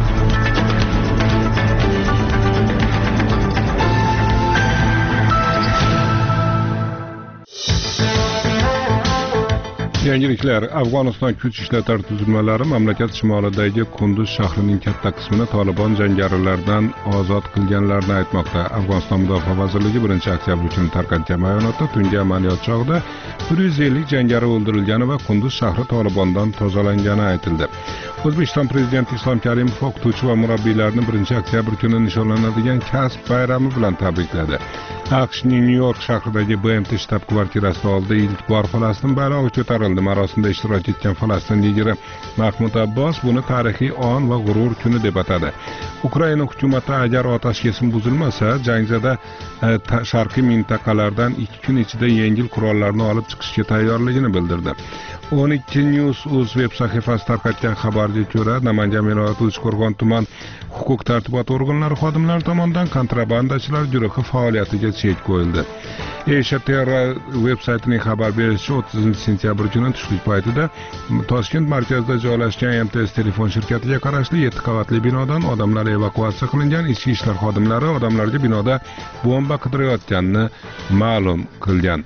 Yangiliklar. Afg'oniston kuch ishlatar tuzilmalari mamlakat shimolidagi Kunduz shahrining katta qismini Taliban jangarilardan ozod qilganlarini aytmoqda. Afg'oniston Mudofaa vazirligi birinchi oktyabr uchun tarqatgan bayonotda tungi amaliyot chog'ida bir yuz ellik jangari o'ldirilgani va Kunduz shahri Talibandan tozalangani aytildi. O'zbekiston prezidenti Islom Karimov o'qituvchi va murabbiylarni birinchi oktyabr kuni nishonlanadigan kasb bayrami bilan tabrikladi. AQShning Nyu-York shahridagi B M T shtab-kvartirasi oldida ilk bor Falastin bayrog'i ko'tarildi. Marosimda ishtirok etgan Falastin lideri Mahmud Abbos buni tarixiy on va g'urur kuni deb atadi. Ukraina hukumati agar otash kesim buzilmasa, jangzada e, sharqiy mintaqalardan ikki kun ichida yengil qurollarni olib chiqishga tayyorligini bildirdi. o'n ikki News o'z veb sahifasi tarqatgan xabarga ko'ra, Namangan viloyati Uchqo'rg'on tuman huquq tartibot organlari xodimlari tomonidan kontrabandachilar guruhi faoliyatiga chek qo'yildi. Asia Terra veb saytining xabar berishicha o'ttizinchi sentyabr kuni tushlik paytida Toshkent markazida joylashgan M T S telefon shirkatiga qarashli yetti qavatli binodan odamlar evakuatsiya qilingan. Ichki ishlar xodimlari odamlarga binoda bomba qidirayotganini ma'lum qilgan.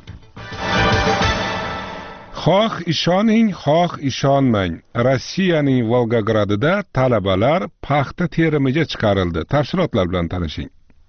Xoh ishoning, xoh ishonmang. Rossiyaning Volgogradida talabalar paxta terimiga chiqarildi. Tafsilotlar bilan tanishing.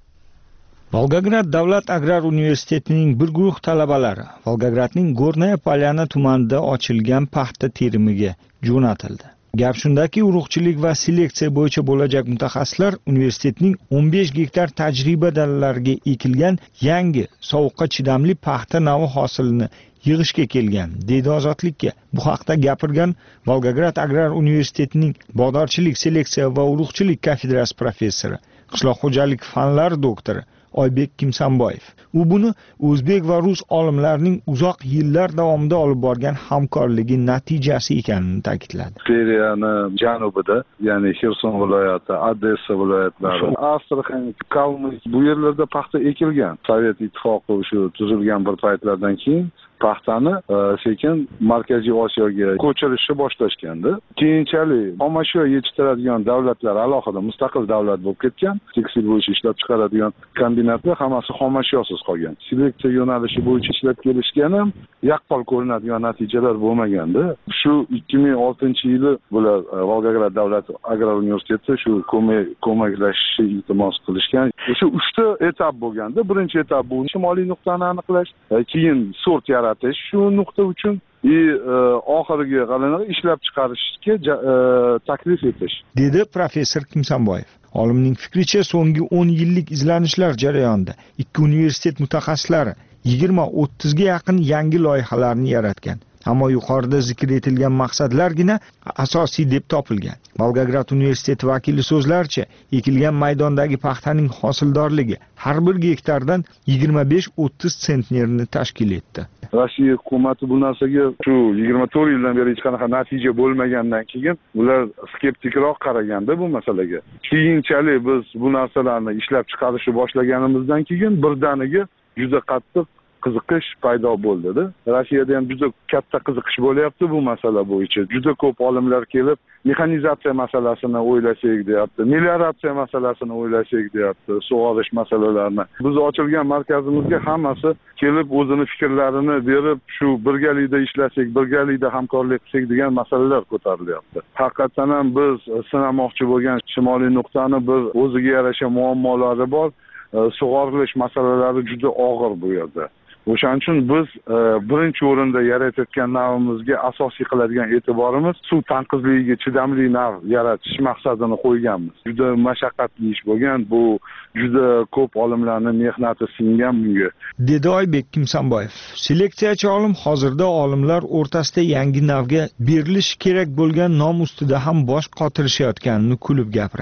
Volgograd davlat agrar universitetining bir guruh talabalari Volgogradning Gornaya Polyana tumanida ochilgan paxta terimiga jo'natildi. Gap shundaki, urug'chilik va seleksiya bo'yicha bo'lajak mutaxassislar universitetning o'n besh gektar tajriba dalalariga ekilgan yangi sovuqqa chidamli paxta navi hosilini yig'ishga kelgan, deydi Ozodlikka. Bu haqda gapirgan Volgograd agrar universitetining bog'dorchilik, seleksiya va urug'chilik kafedrasi professori, qishloq xo'jaligi fanlari doktori Oybek Kimsanboyev. U buni o'zbek va rus olimlarining uzoq yillar davomida olib borgan hamkorligi natijasi ekanini ta'kidladi. Seriyani janubida, ya'ni Xerson viloyati, Odessa viloyatlari, Astraxan, Kalmyk bu yerlarda paxta ekilgan. Sovet ittifoqi shu tuzilgan bir paytlardan keyin paxtani e, sekin Markaziy Osiyoga ko'chirishni boshlashgandi. Keyinchalik xomashyo yetishtiradigan davlatlar alohida mustaqil davlat bo'lib ketgan. Tekstil bo'yicha ishlab chiqaradigan kombinatlar hammasi xomashyosiz qolgan. Seleksiya yo'nalishi bo'yicha ishlab kelishgan ham yaqqol ko'rinadigan natijalar bo'lmagandi. Shu ikki ming oltinchi yili bular Volgograd davlat agrar universiteti shu ko'maklashishni iltimos qilishgan. Shu uchta etap bo'lganda, birinchi etap bu shimoliy nuqtani aniqlash, keyin sort yaratish shu nuqta uchun и oxirgi g'alani ishlab chiqarishga taklif etish, dedi professor Kimsanboyev. Olimning fikricha, so'nggi o'n yillik izlanishlar jarayonida ikki universitet mutaxassislari yigirma o'ttizga yaqin yangi loyihalarni yaratgan. Ammo yuqorida zikr etilgan maqsadlargina asosiy deb topilgan. Volgograd universiteti vakili so'zlaricha, ekilgan maydondagi paxtaning hosildorligi har bir gektardan yigirma besh o'ttiz sentnerni tashkil etdi. Rossiya hukumati bu narsaga shu yigirma to'rt yildan beri hech qanaqa natija bo'lmagandan keyin ular skeptikroq qaraganda bu masalaga. Keyinchalik biz bu narsalarni ishlab chiqarishni boshlaganimizdan keyin birdaniga juda qattiq qiziqish paydo bo'ldi-da. Rossiyada ham juda katta qiziqish bo'lyapti bu masala bo'yicha. Juda ko'p olimlar kelib, mexanizatsiya masalasini o'ylasak deyapti, melioratsiya masalasini o'ylasak deyapti, sug'orish masalalarini. Biz ochilgan markazimizga hammasi kelib o'zini fikrlarini berib, shu birgalikda ishlasak, birgalikda hamkorlik qilsak degan masalalar ko'tarilyapti. Haqiqatan ham biz sinamoqchi bo'lgan shimoliy nuqtani bir o'ziga yarasha muammolari bor. Sug'orilish masalalari juda og'ir bu yerda. O'shaning uchun biz e, birinchi o'rinda yaratayotgan navimizga asosiy qiladigan e'tiborimiz suv tanqisligiga chidamli nav yaratish maqsadini qo'yganmiz. Juda mashaqqatli ish bo'lgan, bu juda ko'p olimlarning mehnati singan bunga, dedi Oybek Kimsanboyev. Seleksiyachi olim hozirda olimlar o'rtasida yangi navga berilishi kerak bo'lgan nom ustida ham bosh qotirishayotganini kulib gapiradi.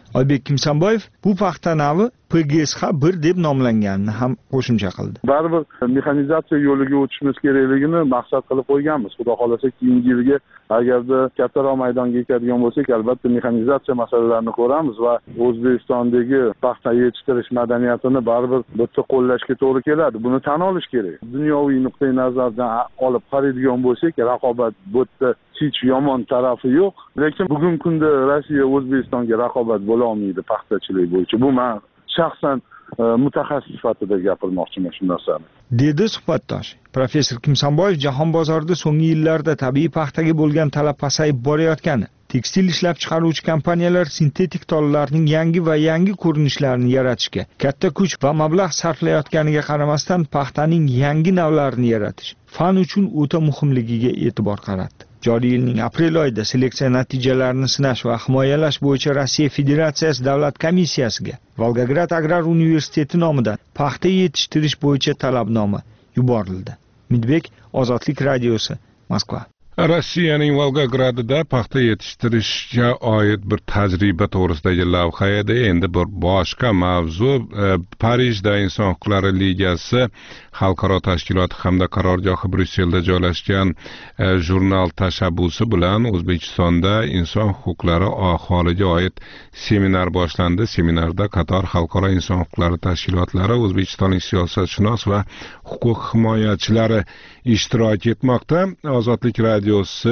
Oybek Kimsanboyev bu paxta navi P G S H bir deb nomlanganini ham qo'shimcha qildi. Baribir mexanizatsiya yo'liga o'tishimiz kerakligini maqsad qilib qo'yganmiz. Xudo xolasa keyingi yilga agarda kattaroq maydonga ekadigan bo'lsak, albatta mexanizatsiya masalalarini ko'ramiz va O'zbekistondagi paxta yetishtirish madaniyatini baribir bitta qo'llashga to'g'ri keladi. Buni tan olish kerak. Dunyoviy nuqtai nazardan olib qaraydigan bo'lsak, raqobat bu yerda hech yomon tarafi yo'q. Lekin bugungi kunda Rossiya O'zbekistonga raqobat bo'la olmaydi paxtachilik bo'yicha. Bu men shaxsan mutaxassis sifatida gapirmoqchiman shu narsani. Dedi suhbatdosh. Professor Kimsanboyev jahon bozorida so'nggi yillarda tabiiy paxtaga bo'lgan talab pasayib borayotgani, tekstil ishlab chiqaruvchi kompaniyalar sintetik tollarning yangi va yangi ko'rinishlarini yaratishga katta kuch va mablag' sarflayotganiga qaramasdan paxtaning yangi navlarini yaratish fan uchun o'ta muhimligiga e'tibor qaratdi. Joriy yilning aprel oyida seleksiya natijalarini sinash va himoyalash bo'yicha Rossiya Federatsiyasi davlat komissiyasiga Volgograd Agrar universiteti nomidan paxta yetishtirish bo'yicha talabnoma yuborildi. Midbek, Ozodlik radiosi, Moskva. Rossiyaning Volgogradida paxta yetishtirishga oid bir tajriba to'g'risidagi lavha edi. Endi bir boshqa mavzu Parijda Inson huquqlari ligasi xalqaro tashkiloti hamda qarorgohi Bryusselda joylashgan jurnal tashabbusi bilan O'zbekistonda inson huquqlari aholiga oid seminar boshlandi. Seminarda qator xalqaro inson huquqlari tashkilotlari, O'zbekistonlik siyosatshunos va huquq himoyachilari ishtirok etmoqda. Ozodlik radiosi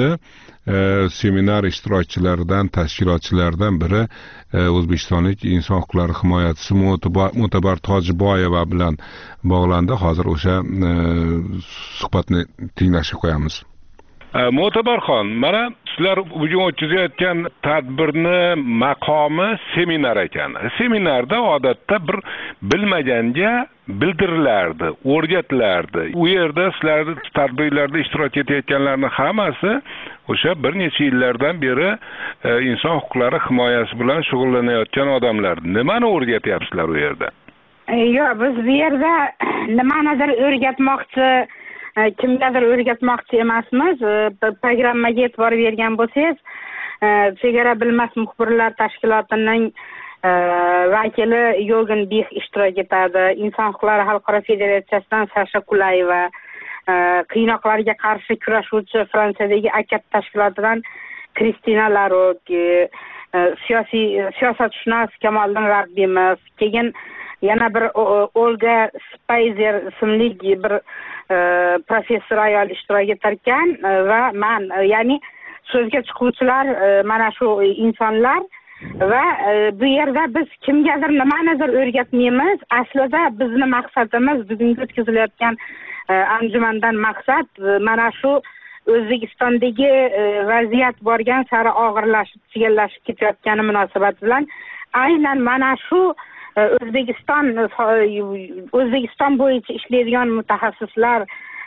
seminar ishtirokchilaridan, tashkilotchilaridan biri O'zbekistonlik inson huquqlari himoyachisi Mo'tabar Tojiboyeva bilan bog'landi. Hozir o'sha suhbatni tinglashga qo'yamiz. Mo'tabarxon, mana sizlar bugun o'tkazayotgan tadbirni maqomi seminar ekan. Seminarda odatda bir bilmaganga bildirilardi, o'rgatilardi. U yerda sizlar tadbirlarda ishtirok etayotganlarning hammasi o'sha bir necha yillardan beri inson huquqlari himoyasi bilan shug'ullanayotgan odamlar. Nimani o'rgatyapsizlar u yerda? Yo'q, biz bu yerda nimanidir o'rgatmoqchi, kimgadir o'rgatmoqchi emasmiz. Programmaga e'tibor bergan bo'lsangiz, Chegara bilmas muxbirlar tashkilotining vakili Yogan Bix ishtirok etadi. Inson huquqlari xalqaro federatsiyasidan Sasha Kulayeva, qiynoqlarga qarshi kurashuvchi Fransiyadagi AKAT tashkilotidan Kristina Larok, siyosiy siyosatshunos Kamoliddin Rabbimov, keyin yana bir Olga Spayzer ismli bir professor ayol ishtirok etarkan va men, ya'ni so'zga chiquvchilar mana shu insonlar va bu yerda biz kimgadir nimanidir o'rgatmaymiz. Aslida bizning maqsadimiz, bugungi o'tkazilayotgan anjumandan maqsad mana shu O'zbekistondagi vaziyat borgan sari og'irlashib, chigallashib ketayotgani munosabati bilan aynan mana shu O'zbekiston O'zbekiston bo'yicha ishlaydigan mutaxassislar,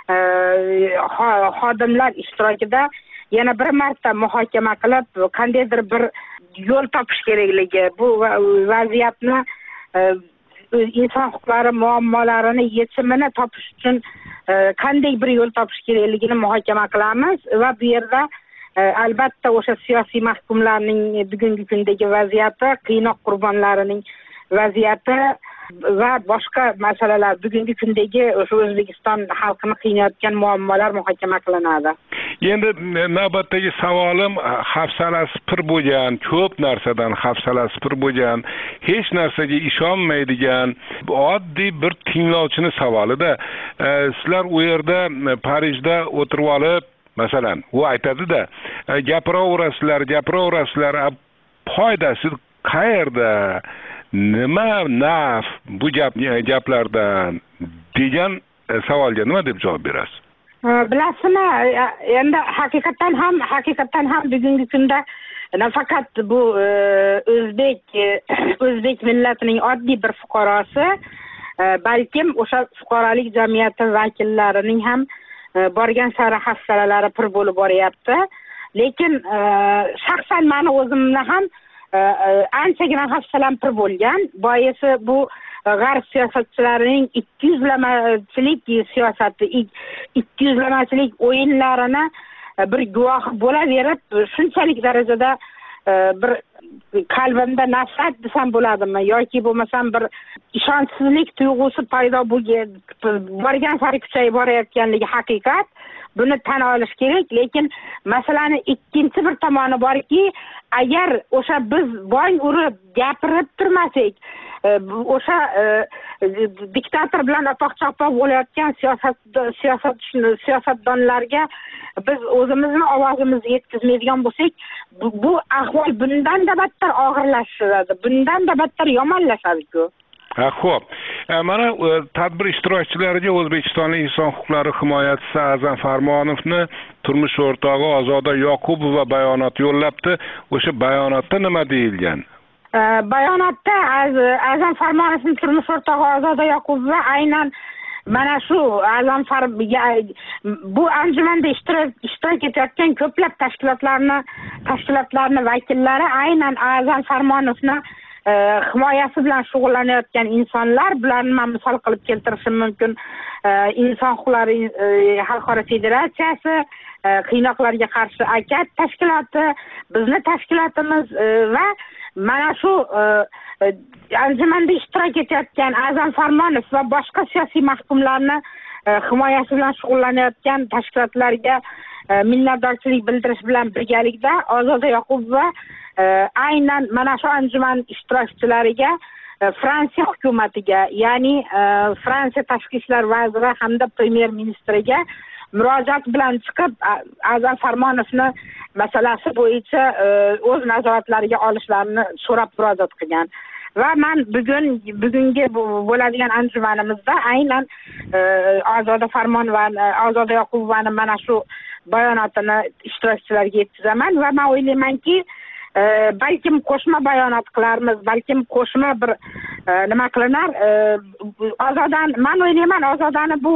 xodimlar ishtirokida yana bir marta muhokama qilib, qandaydir bir yo'l topish kerakligi, bu vaziyatni inson huquqlari muammolarini yechimini topish uchun qanday bir yo'l topish kerakligini muhokama qilamiz va bu yerda albatta o'sha siyosiy mahkumlarning bugungi kundagi vaziyati, qiynoq qurbonlarining vaziyati va boshqa masalalar, bugungi kundagi o'sha O'zbekiston xalqini qiynayotgan muammolar muhokama qilinadi. Endi navbatdagi savolim hafsalasi pir bo'lgan, ko'p narsadan hafsalasi pir bo'lgan, hech narsaga ishonmaydigan oddiy bir tinglovchini savolida, sizlar u yerda Parijda o'tirib olib, masalan, u aytadi-da, gapiraverasizlar, gapiraverasizlar, foydasi qayerda? Nima naf bu gap gaplardan degan savolga nima deb javob berasiz? Bilasizmi, endi haqiqatan ham haqiqatan ham bugungi kunda nafaqat bu o'zbek o'zbek millatining oddiy bir fuqarosi, balkim o'sha fuqarolik jamiyati vakillarining ham borgan sari hafsalalari pir bo'lib boryapti. Lekin shaxsan meni o'zimni ham anchagina hafsalam pir bo'lgan. Boisi bu g'arb siyosatchilarining ikki yuzlamachilik siyosati, ikki yuzlamachilik o'yinlarini bir guvohi bo'laverib, shunchalik darajada bir qalbimda nafrat desam bo'ladimi yoki bo'lmasam bir ishonchsizlik tuyg'usi paydo bo'lgan borgan sari kuchayib borayotganligi haqiqat. Buni tan olish kerak, lekin masalani ikkinchi bir tomoni borki, agar o'sha biz boy urib gapirib turmasak, o'sha diktator bilan opoq-chapoq bo'layotgan siyosat siyosat siyosatdonlarga biz o'zimizni ovozimizni yetkazmaydigan bo'lsak, bu, bu ahvol bundan-da battar og'irlashadi, bundan-da battar yomonlashadi-ku. Ha, xo'p. Mana tadbir ishtirokchilariga O'zbekistonlik inson huquqlari himoyachisi A'zam Farmonovni turmush o'rtog'i Ozoda Yoqubova bayonot yo'llabdi. O'sha bayonotda nima deyilgan? Bayonotda A'zam Farmonovning turmush o'rtog'i Ozoda Yoqubova aynan mana shu A'zam bu anjumanda ishtirok ishtirok etayotgan ko'plab tashkilotlarni tashkilotlarning vakillari aynan A'zam Farmonovni himoyasi bilan shug'ullanayotgan insonlar, bularni men misol qilib keltirishim mumkin. Inson huquqlari xalqaro federatsiyasi, qiynoqlarga qarshi akat tashkiloti, bizning tashkilotimiz va mana shu anjumanda ishtirok etayotgan A'zam Farmonov va boshqa siyosiy mahkumlarni himoyasi bilan shug'ullanayotgan tashkilotlarga minnatdorchilik bildirish bilan birgalikda Ozoda Yoqubova aynan mana shu anjuman ishtirokchilariga Fransiya hukumatiga, ya'ni Fransiya tashqi ishlar vaziri hamda premyer ministriga murojaat bilan chiqib A'zam Farmonovni masalasi bo'yicha o'z nazoratlariga olishlarini so'rab murojaat qilgan. Va men bugun bugungi bo'ladigan anjumanimizda aynan Ozoda Farmonovani, Ozoda Yoqubovani mana shu bayonotini ishtirokchilarga yetkazaman va men o'ylaymanki, balkim qo'shma bayonot qilarmiz, balkim qo'shma bir nima qilinar. Ozodani, men o'ylayman, Ozodani bu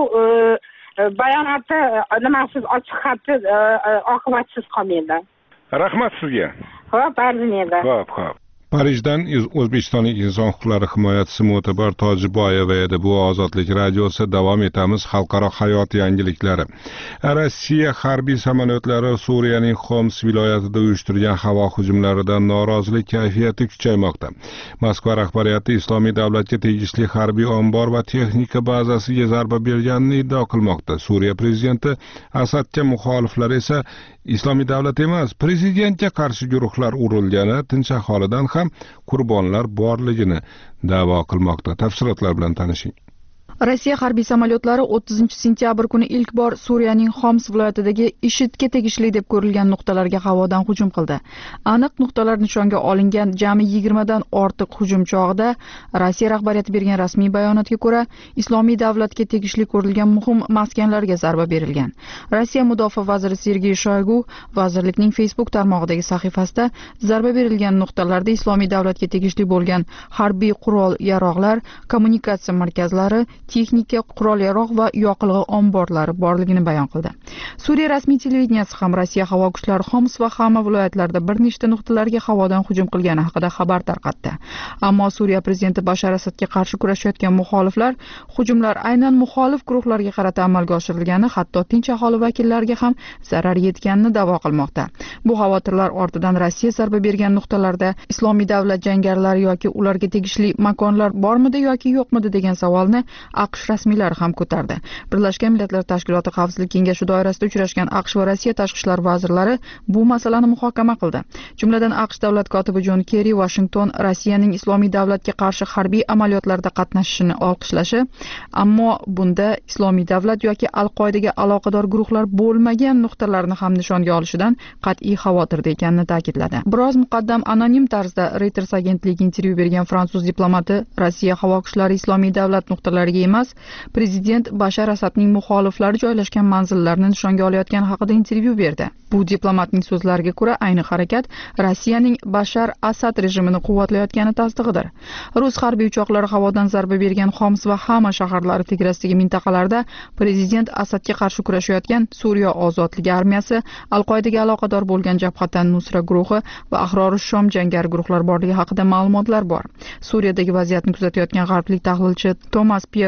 bayonoti nimasiz, ochiq xatti oqibatsiz qolmaydi. Rahmat sizga. Xo'p, arziydi. Xo'p, xo'p. Parijdan O'zbekistonlik inson huquqlari himoyachisi Mo'tabar Tojiboyeva edi. Bu Ozodlik radiosi. Davom etamiz. Xalqaro hayot yangiliklari. Rossiya harbiy samolyotlari Suriyaning Xoms viloyatida uyushtirgan havo hujumlaridan norozilik kayfiyati kuchaymoqda. Moskva rahbariyati Islomiy davlatga tegishli harbiy ombor va texnika bazasiga zarba berganini iddao qilmoqda. Suriya prezidenti Asadga muxoliflar esa Islomiy davlat emas, prezidentga qarshi guruhlar urilgani, tinch aholidan ham qurbonlar borligini da'vo qilmoqda. Tafsilotlar bilan tanishing. Rossiya harbiy samolyotlari o'ttizinchi sentyabr kuni ilk bor Suriyaning Xoms viloyatidagi IShIDga tegishli deb ko'rilgan nuqtalarga havodan hujum qildi. Aniq nuqtalar nishonga olingan jami yigirmadan ortiq hujum chog'ida Rossiya rahbariyati bergan rasmiy bayonotga ko'ra, Islomiy davlatga tegishli ko'rilgan muhim maskanlarga zarba berilgan. Rossiya mudofaa vaziri Sergey Shoygu vazirlikning Facebook tarmog'idagi sahifasida zarba berilgan nuqtalarda Islomiy davlatga tegishli bo'lgan harbiy qurol-yarog'lar, kommunikatsiya markazlari, texnika, qurol-yarog' va yoqilg'i omborlari borligini bayon qildi. Suriya rasmiy televideniyasi ham Rossiya havo kuchlari Xoms va Xama viloyatlarida bir nechta nuqtalarga havodan hujum qilgani haqida xabar tarqatdi. Ammo Suriya prezidenti Bashar Asadga qarshi kurashayotgan muxoliflar hujumlar aynan muxolif guruhlarga qarata amalga oshirilgani, hatto tinch aholi vakillariga ham zarar yetganini da'vo qilmoqda. Bu xavotirlar ortidan Rossiya zarba bergan nuqtalarda Islomiy davlat jangarilari yoki ularga tegishli makonlar bormidi yoki yo'qmidi degan savolni AQSh rasmiylari ham ko'tardi. Birlashgan Millatlar Tashkiloti Xavfsizlik kengashi doirasida uchrashgan AQSh va Rossiya tashqi ishlar vazirlari bu masalani muhokama qildi. Jumladan AQSh davlat kotibi Jon Kerri Washington Rossiyaning Islomiy davlatga qarshi harbiy amaliyotlarda qatnashishini olqishlashi, ammo bunda Islomiy davlat yoki Al-Qoidaga aloqador guruhlar bo'lmagan nuqtalarni ham nishonga olishidan qat'iy xavotirda ekanini ta'kidladi. Biroz muqaddam anonim tarzda Reuters agentligiga intervyu bergan fransuz diplomati Rossiya havo kuchlari Islomiy davlat nuqtalariga emas, prezident Bashar Asadning muxoliflari joylashgan manzillarni nishonga olayotgani haqida intervyu berdi. Bu diplomatning so'zlariga ko'ra, ayni harakat Rossiyaning Bashar Asad rejimini quvvatlayotgani tasdig'idir. Rus harbiy uchoqlari havodan zarba bergan Xoms va Xama shaharlari chegaradagi mintaqalarda prezident Asadga qarshi kurashayotgan Suriya ozodlik armiyasi, Al-Qoidaga aloqador bo'lgan Jabhat an-Nusra guruhi va Ahror Shom jangari guruhlar borligi haqida ma'lumotlar bor. Suriyadagi vaziyatni kuzatayotgan g'arblik tahlilchi Thomas Pierre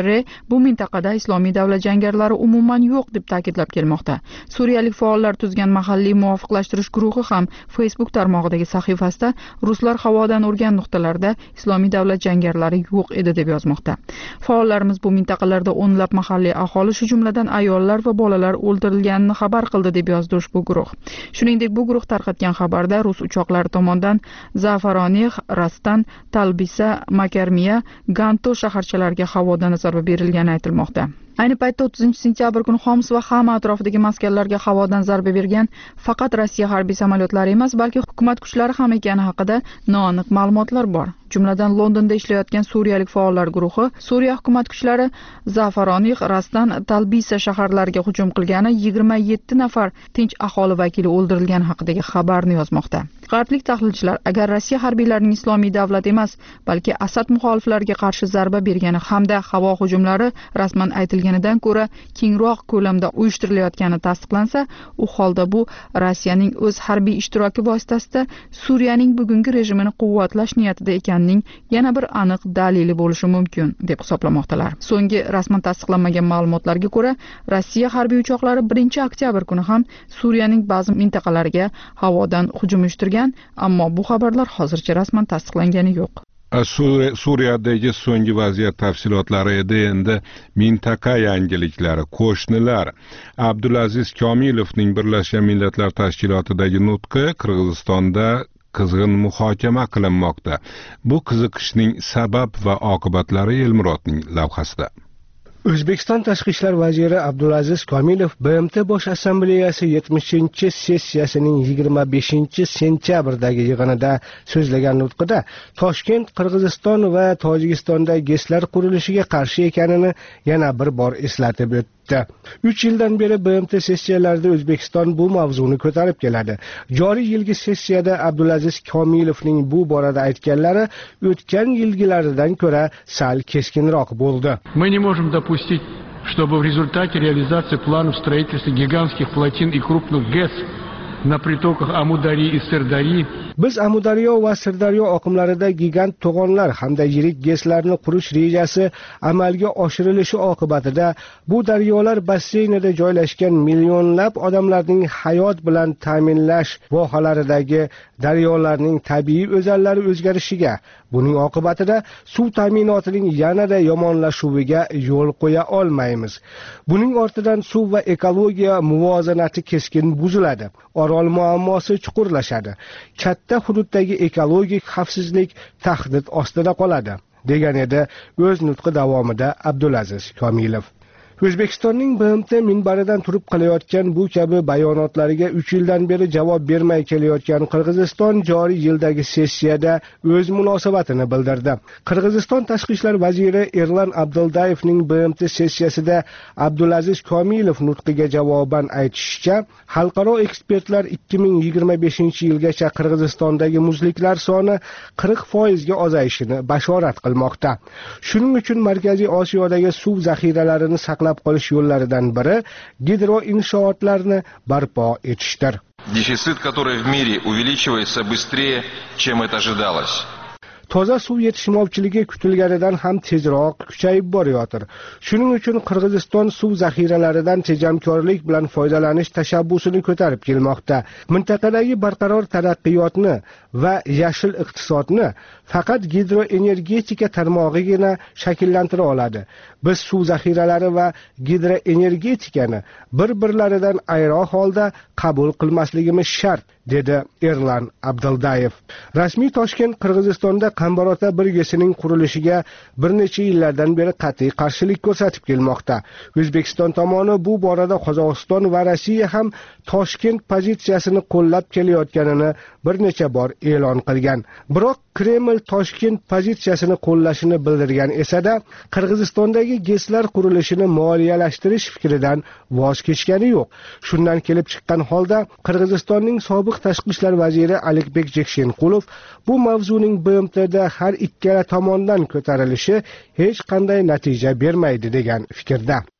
Borrere bu mintaqada islomiy davlat jangarilari umuman yo'q deb ta'kidlab kelmoqda. Suriyalik faollar tuzgan mahalliy muvofiqlashtirish guruhi ham Facebook tarmog'idagi sahifasida ruslar havodan urgan nuqtalarda islomiy davlat jangarilari yo'q edi deb yozmoqda. Faollarimiz bu mintaqalarda o'nlab mahalliy aholi, shu jumladan ayollar va bolalar o'ldirilganini xabar qildi deb yozdi ushbu guruh. Shuningdek, bu guruh tarqatgan xabarda rus uchoqlari tomonidan Zafaronih, Rastan, Talbisa, Makarmiya, Ganto shaharchalariga havodan zarba berilgani aytilmoqda. Ayni paytda o'ttizinchi sentyabr kuni Xoms va Xama atrofidagi maskanlarga havodan zarba bergan faqat Rossiya harbiy samolyotlari emas, balki hukumat kuchlari ham ekani haqida noaniq ma'lumotlar bor. Jumladan Londonda ishlayotgan suriyalik faollar guruhi Suriya hukumat kuchlari Zafaronih, Rastan, Talbisa shaharlariga hujum qilgani, yigirma yetti nafar tinch aholi vakili o'ldirilgani haqidagi xabarni yozmoqda. G'arblik tahlilchilar agar Rossiya harbiylarining islomiy davlat emas, balki Asad muxoliflariga qarshi zarba bergani hamda havo hujumlari rasman aytilganidan ko'ra kengroq ko'lamda uyushtirilayotgani tasdiqlansa, u holda bu Rossiyaning o'z harbiy ishtiroki vositasida Suriyaning bugungi rejimini quvvatlash niyatida ekanning yana bir aniq dalili bo'lishi mumkin deb hisoblamoqdalar. So'nggi rasman tasdiqlanmagan ma'lumotlarga ko'ra, Rossiya harbiy uchoqlari birinchi oktyabr kuni ham Suriyaning ba'zi mintaqalariga havodan hujum uyushtirgan, ammo bu xabarlar hozircha rasman tasdiqlangani yo'q. Suriyadagi so'nggi vaziyat tafsilotlari edi. Endi mintaqa yangiliklari. Qo'shnilar Abdulaziz Komilovning Birlashgan Millatlar Tashkilotidagi nutqi Qirg'izistonda qizg'in muhokama qilinmoqda. Bu qiziqishning sabab va oqibatlari Elmurodning lavhasida. O'zbekiston Tashqi ishlar vaziri Abdulaziz Komilov B M T Bosh Assambleyasi yetmishinchi sessiyasining yigirma beshinchi sentyabrdagi yig'inida so'zlagan nutqida Toshkent, Qirg'iziston va Tojikistonda GESlar qurilishiga qarshi ekanini yana bir bor eslatib o'tdi. uch yildan beri B M T sessiyalarida O'zbekiston bu mavzuni ko'tarib keladi. Joriy yilgi sessiyada Abdulaziz Komilovning bu borada aytganlari o'tgan yilgilaridan ko'ra sal keskinroq bo'ldi. Мы не можем допустить, чтобы в результате реализации планов строительства гигантских плотин и крупных ГЭС на притоках Амударьи и Сырдарьи Biz Amudaryo va Sirdaryo oqimlarida gigant to'g'onlar hamda yirik GESlarni qurish rejasi amalga oshirilishi oqibatida bu daryolar basseynida joylashgan millionlab odamlarning hayot bilan ta'minlash vohalaridagi daryolarning tabiiy o'zallari o'zgarishiga, buning oqibatida suv ta'minotining yanada yomonlashuviga yo'l qo'ya olmaymiz. Buning ortidan suv va ekologiya muvozanati keskin buziladi. Orol muammosi chuqurlashadi. Katta hududdagi ekologik xavfsizlik tahdid ostida qoladi, degan edi o'z nutqi davomida Abdulaziz Komilov. O'zbekistonning B M T minbaridan turib qilayotgan bu kabi bayonotlariga uch yildan beri javob bermay kelayotgan Qirg'iziston joriy yildagi sessiyada o'z munosabatini bildirdi. Qirg'iziston Tashqi ishlar vaziri Erlan Abduldaevning B M T sessiyasida Abdulaziz Komilov nutqiga javoban aytishicha, xalqaro ekspertlar ikki ming yigirma beshinchi yilgacha Qirg'izistondagi muzliklar soni qirq foizga ozayishini bashorat qilmoqda. Shuning uchun Markaziy Osiyodagi suv zaxiralarini saqlab qolish yo'llaridan biri gidroinshootlarni barpo etishdir. Дефицит, который в мире увеличивается быстрее, чем это ожидалось. Toza suv yetishmovchiligi kutilganidan ham tezroq kuchayib borayotir. Shuning uchun Qirg'iziston suv zaxiralaridan tejamkorlik bilan foydalanish tashabbusini ko'tarib kelmoqda. Mintaqadagi barqaror taraqqiyotni va yashil iqtisodni faqat gidroenergetika tarmog'igina shakllantira oladi. Biz suv zaxiralari va gidroenergetikani bir-birlaridan ayro holda qabul qilmasligimiz shart, dedi Erlan Abduldayev. Rasmiy Toshkent Qirg'izistonda Qambarota birgesining qurilishiga bir necha yillardan beri qat'iy qarshilik ko'rsatib kelmoqda. O'zbekiston tomoni bu borada Qozog'iston va Rossiya ham Toshkent pozitsiyasini qo'llab kelayotganini bir necha bor e'lon qilgan. Biroq Kreml Toshkent pozitsiyasini qo'llashini bildirgan esa-da, Qirg'izistondagi GESlar qurilishini moliyalashtirish fikridan voz kechgani yo'q. Shundan kelib chiqqan holda Qirg'izistonning sobiq tashqi ishlar vaziri Alikbek Jekshenqulov bu mavzuning B M T'da har ikkala tomondan ko'tarilishi hech qanday natija bermaydi degan fikrda.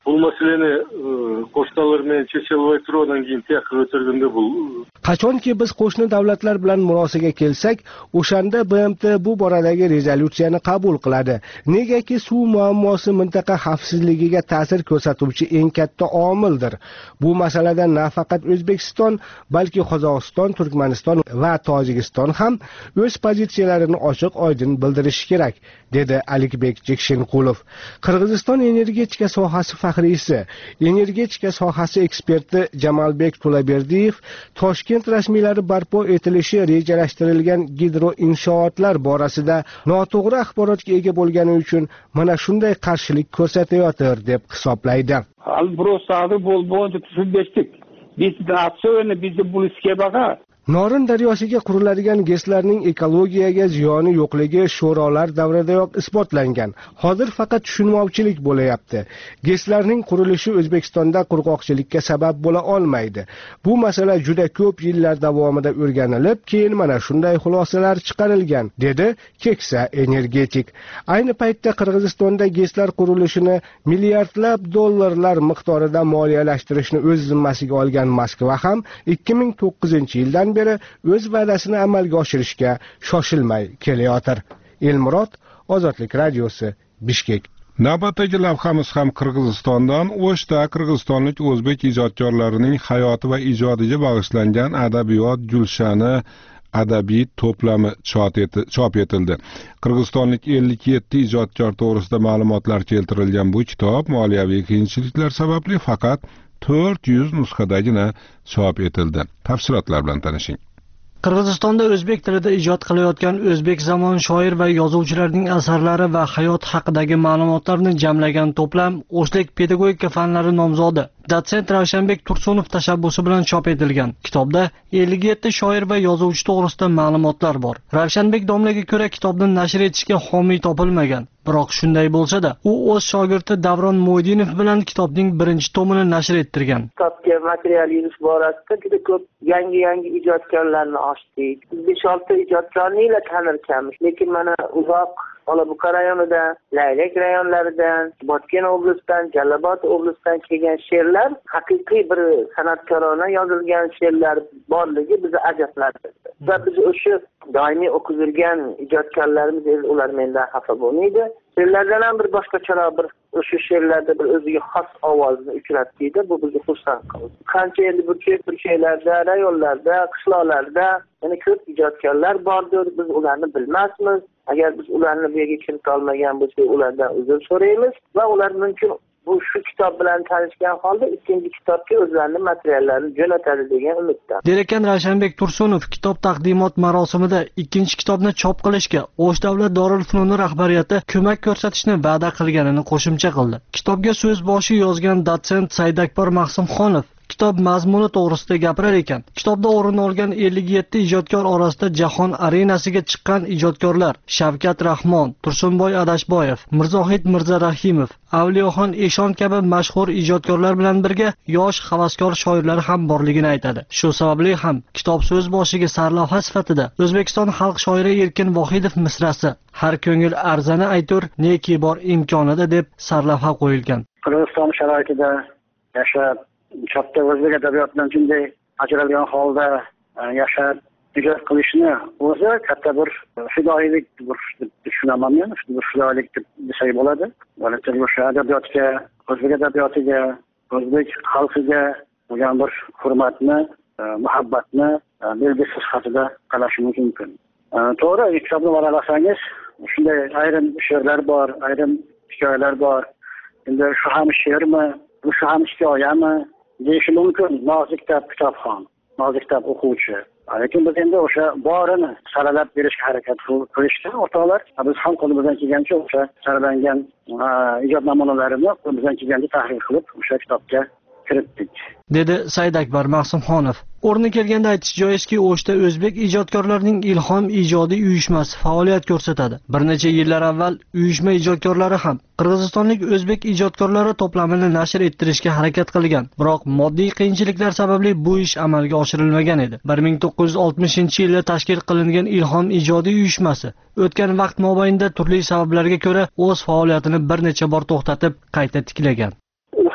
bu masalani qo'shnilar bilan chechilmay turgandan keyin taqib o'tirganda bu qachonki biz qo'shni davlatlar bilan murosaga kelsak, o'shanda B M T bu boradagi rezolyutsiyani qabul qiladi. Negaki suv muammosi mintaqa xavfsizligiga ta'sir ko'rsatuvchi eng katta omildir. Bu masalada nafaqat O'zbekiston, balki Qozog'iston, Turkmaniston va Tojikiston ham o'z pozitsiyalarini ochiq-oydin bildirishi kerak, dedi Alikbek Jekshinqulov. Qirg'iziston energetika sohasi faxriysi, energetika sohasi eksperti Jamalbek Tulaberdiyev Toshkent rasmiylari barpo etilishi rejalashtirilgan gidroinshootlar borasida noto'g'ri axborotga ega bo'lgani uchun mana shunday qarshilik ko'rsatayotir deb hisoblaydi. Al burosadi bo'lib tushundik. Biz aksiyoni bizni bulishga baqa. Norin daryosiga quriladigan GESlarning ekologiyaga ziyoni yo'qligi sho'rolar davridayoq isbotlangan. Hozir faqat tushunmovchilik bo'layapti. GESlarning qurilishi O'zbekistonda qurg'oqchilikka sabab bo'la olmaydi. Bu masala juda ko'p yillar davomida o'rganilib, keyin mana shunday xulosalar chiqarilgan, dedi Keksa energetik. Ayni paytda Qirg'izistonda GESlar qurilishini milliardlab dollarlar miqdorida moliyalashtirishni o'z zimmasiga olgan Moskva ham ikki ming to'qqizinchi yildan beri o'z va'dasini amalga oshirishga shoshilmay kelayotir. Elmurod, Ozodlik radiosi, Bishkek. Navbatdagi lavhamiz ham Qirg'izistondan. O'shda qirg'izistonlik o'zbek ijodkorlarining hayoti va ijodiga bag'ishlangan adabiyot gulshani adabiy to'plami chop etildi. Qirg'izistonlik ellik yetti ijodkor to'g'risida ma'lumotlar keltirilgan bu kitob moliyaviy qiyinchiliklar sababli faqat to'rt yuz nusxadagina chop etildi. Tafsilotlar bilan tanishing. Qirg'izistonda o'zbek tilida ijod qilayotgan o'zbek zamon shoir va yozuvchilarining asarlari va hayot haqidagi ma'lumotlarni jamlagan to'plam O'shlik pedagogika fanlari nomzodi dotsent Ravshanbek Tursunov tashabbusi bilan chop etilgan. Kitobda ellik yetti shoir va yozuvchi to'g'risida ma'lumotlar bor. Ravshanbek domlaga ko'ra kitobni nashr etishga homiy topilmagan. Biroq shunday bo'lsa-da, u o'z shogirdi Davron Mo'ydinov bilan kitobning birinchi tomini nashr ettirgan. Kitobga material yurish borasida juda ko'p yangi-yangi ijodkorlarni ochdik. besh olti ijodkorni tanirkanmiz, lekin mana uzoq Olabuqa rayonidan, Laylak rayonlaridan, Botken oblastidan, Jalobod oblastidan kelgan she'rlar haqiqiy bir san'atkorona yozilgan she'rlar borligi bizni ajablantirdi. Va biz o'sha doimiy o'qib yurgan ijodkorlarimiz ular mendan xafa bo'lmaydi. She'rlardan ham bir boshqacharoq bir o'sha she'rlarda bir o'ziga xos ovozni uchratdi. Bu bizni xursand qildi. Qancha endi bu burchaklarda, rayonlarda, qishloqlarda yana ko'p ijodkorlar bordir. Biz ularni bilmasmiz. Agar biz ularni bu yerga kirita olmagan bo'lsak, ulardan uzr so'raymiz va ular mumkin bu shu kitob bilan tanishgan holda ikkinchi kitobga o'zlarining materiallarini jo'natadi degan umidda. Direkan Ravshanbek Tursunov kitob taqdimot marosimida ikkinchi kitobni chop qilishga O'sh davlat Dorulfununi rahbariyati ko'mak ko'rsatishni va'da qilganini qo'shimcha qildi. Kitobga so'z boshi yozgan dotsent Saidakbar Mahsumxonov kitob mazmuni to'g'risida gapirar ekan. Kitobda o'rin olgan ellik yetti ijodkor orasida jahon arenasiga chiqqan ijodkorlar Shavkat Rahmon, Tursunboy Adashboyev, Mirzohid Mirzarahimov, Avliyoxon Eshon kabi mashhur ijodkorlar bilan birga yosh havaskor shoirlar ham borligini aytadi. Shu sababli ham kitob so'z boshiga sarlavha sifatida O'zbekiston xalq shoiri Erkin Vohidov misrasi har ko'ngil arzani aytur, neki bor imkonida deb sarlavha qo'yilgan. Qirg'iziston sharoitida yashab katta o'zbek adabiyotidan shunday ajralgan holda yashab ijod qilishni o'zi katta bir fidoyilik deb tushunaman men. Bir fidoyilik deb desak bo'ladi. Balki o'sha adabiyotga, o'zbek adabiyotiga, o'zbek xalqiga bo'lgan bir hurmatni, muhabbatni belgisi sifatida qarash mumkin. To'g'ri, kitobni varaqlasangiz shunday ayrim she'rlar bor, ayrim hikoyalar bor. Endi shu ham she'rmi, bu shu ham hikoyami deyish mumkin. Nozik kitob kitobxon, nozik kitob o'quvchi. Lekin biz endi o'sha borini saralab berishga harakat qilishdi o'rtoqlar. Biz ham qo'limizdan kelgancha o'sha saralangan ijod namunalarini qo'limizdan kelgancha tahlil qilib o'sha kitobga kiritdik, dedi Saidakbar Mahsumxonov. O'rni kelganda aytish joizki, O'shda o'zbek ijodkorlarining Ilhom ijodiy uyushmasi faoliyat ko'rsatadi. Bir necha yillar avval uyushma ijodkorlari ham qirg'izistonlik o'zbek ijodkorlari to'plamini nashr ettirishga harakat qilgan. Biroq moddiy qiyinchiliklar sababli bu ish amalga oshirilmagan edi. bir ming to'qqiz yuz oltmishinchi yilda tashkil qilingan Ilhom ijodiy uyushmasi o'tgan vaqt mobaynida turli sabablarga ko'ra o'z faoliyatini bir necha bor to'xtatib, qayta tiklagan. Ilhom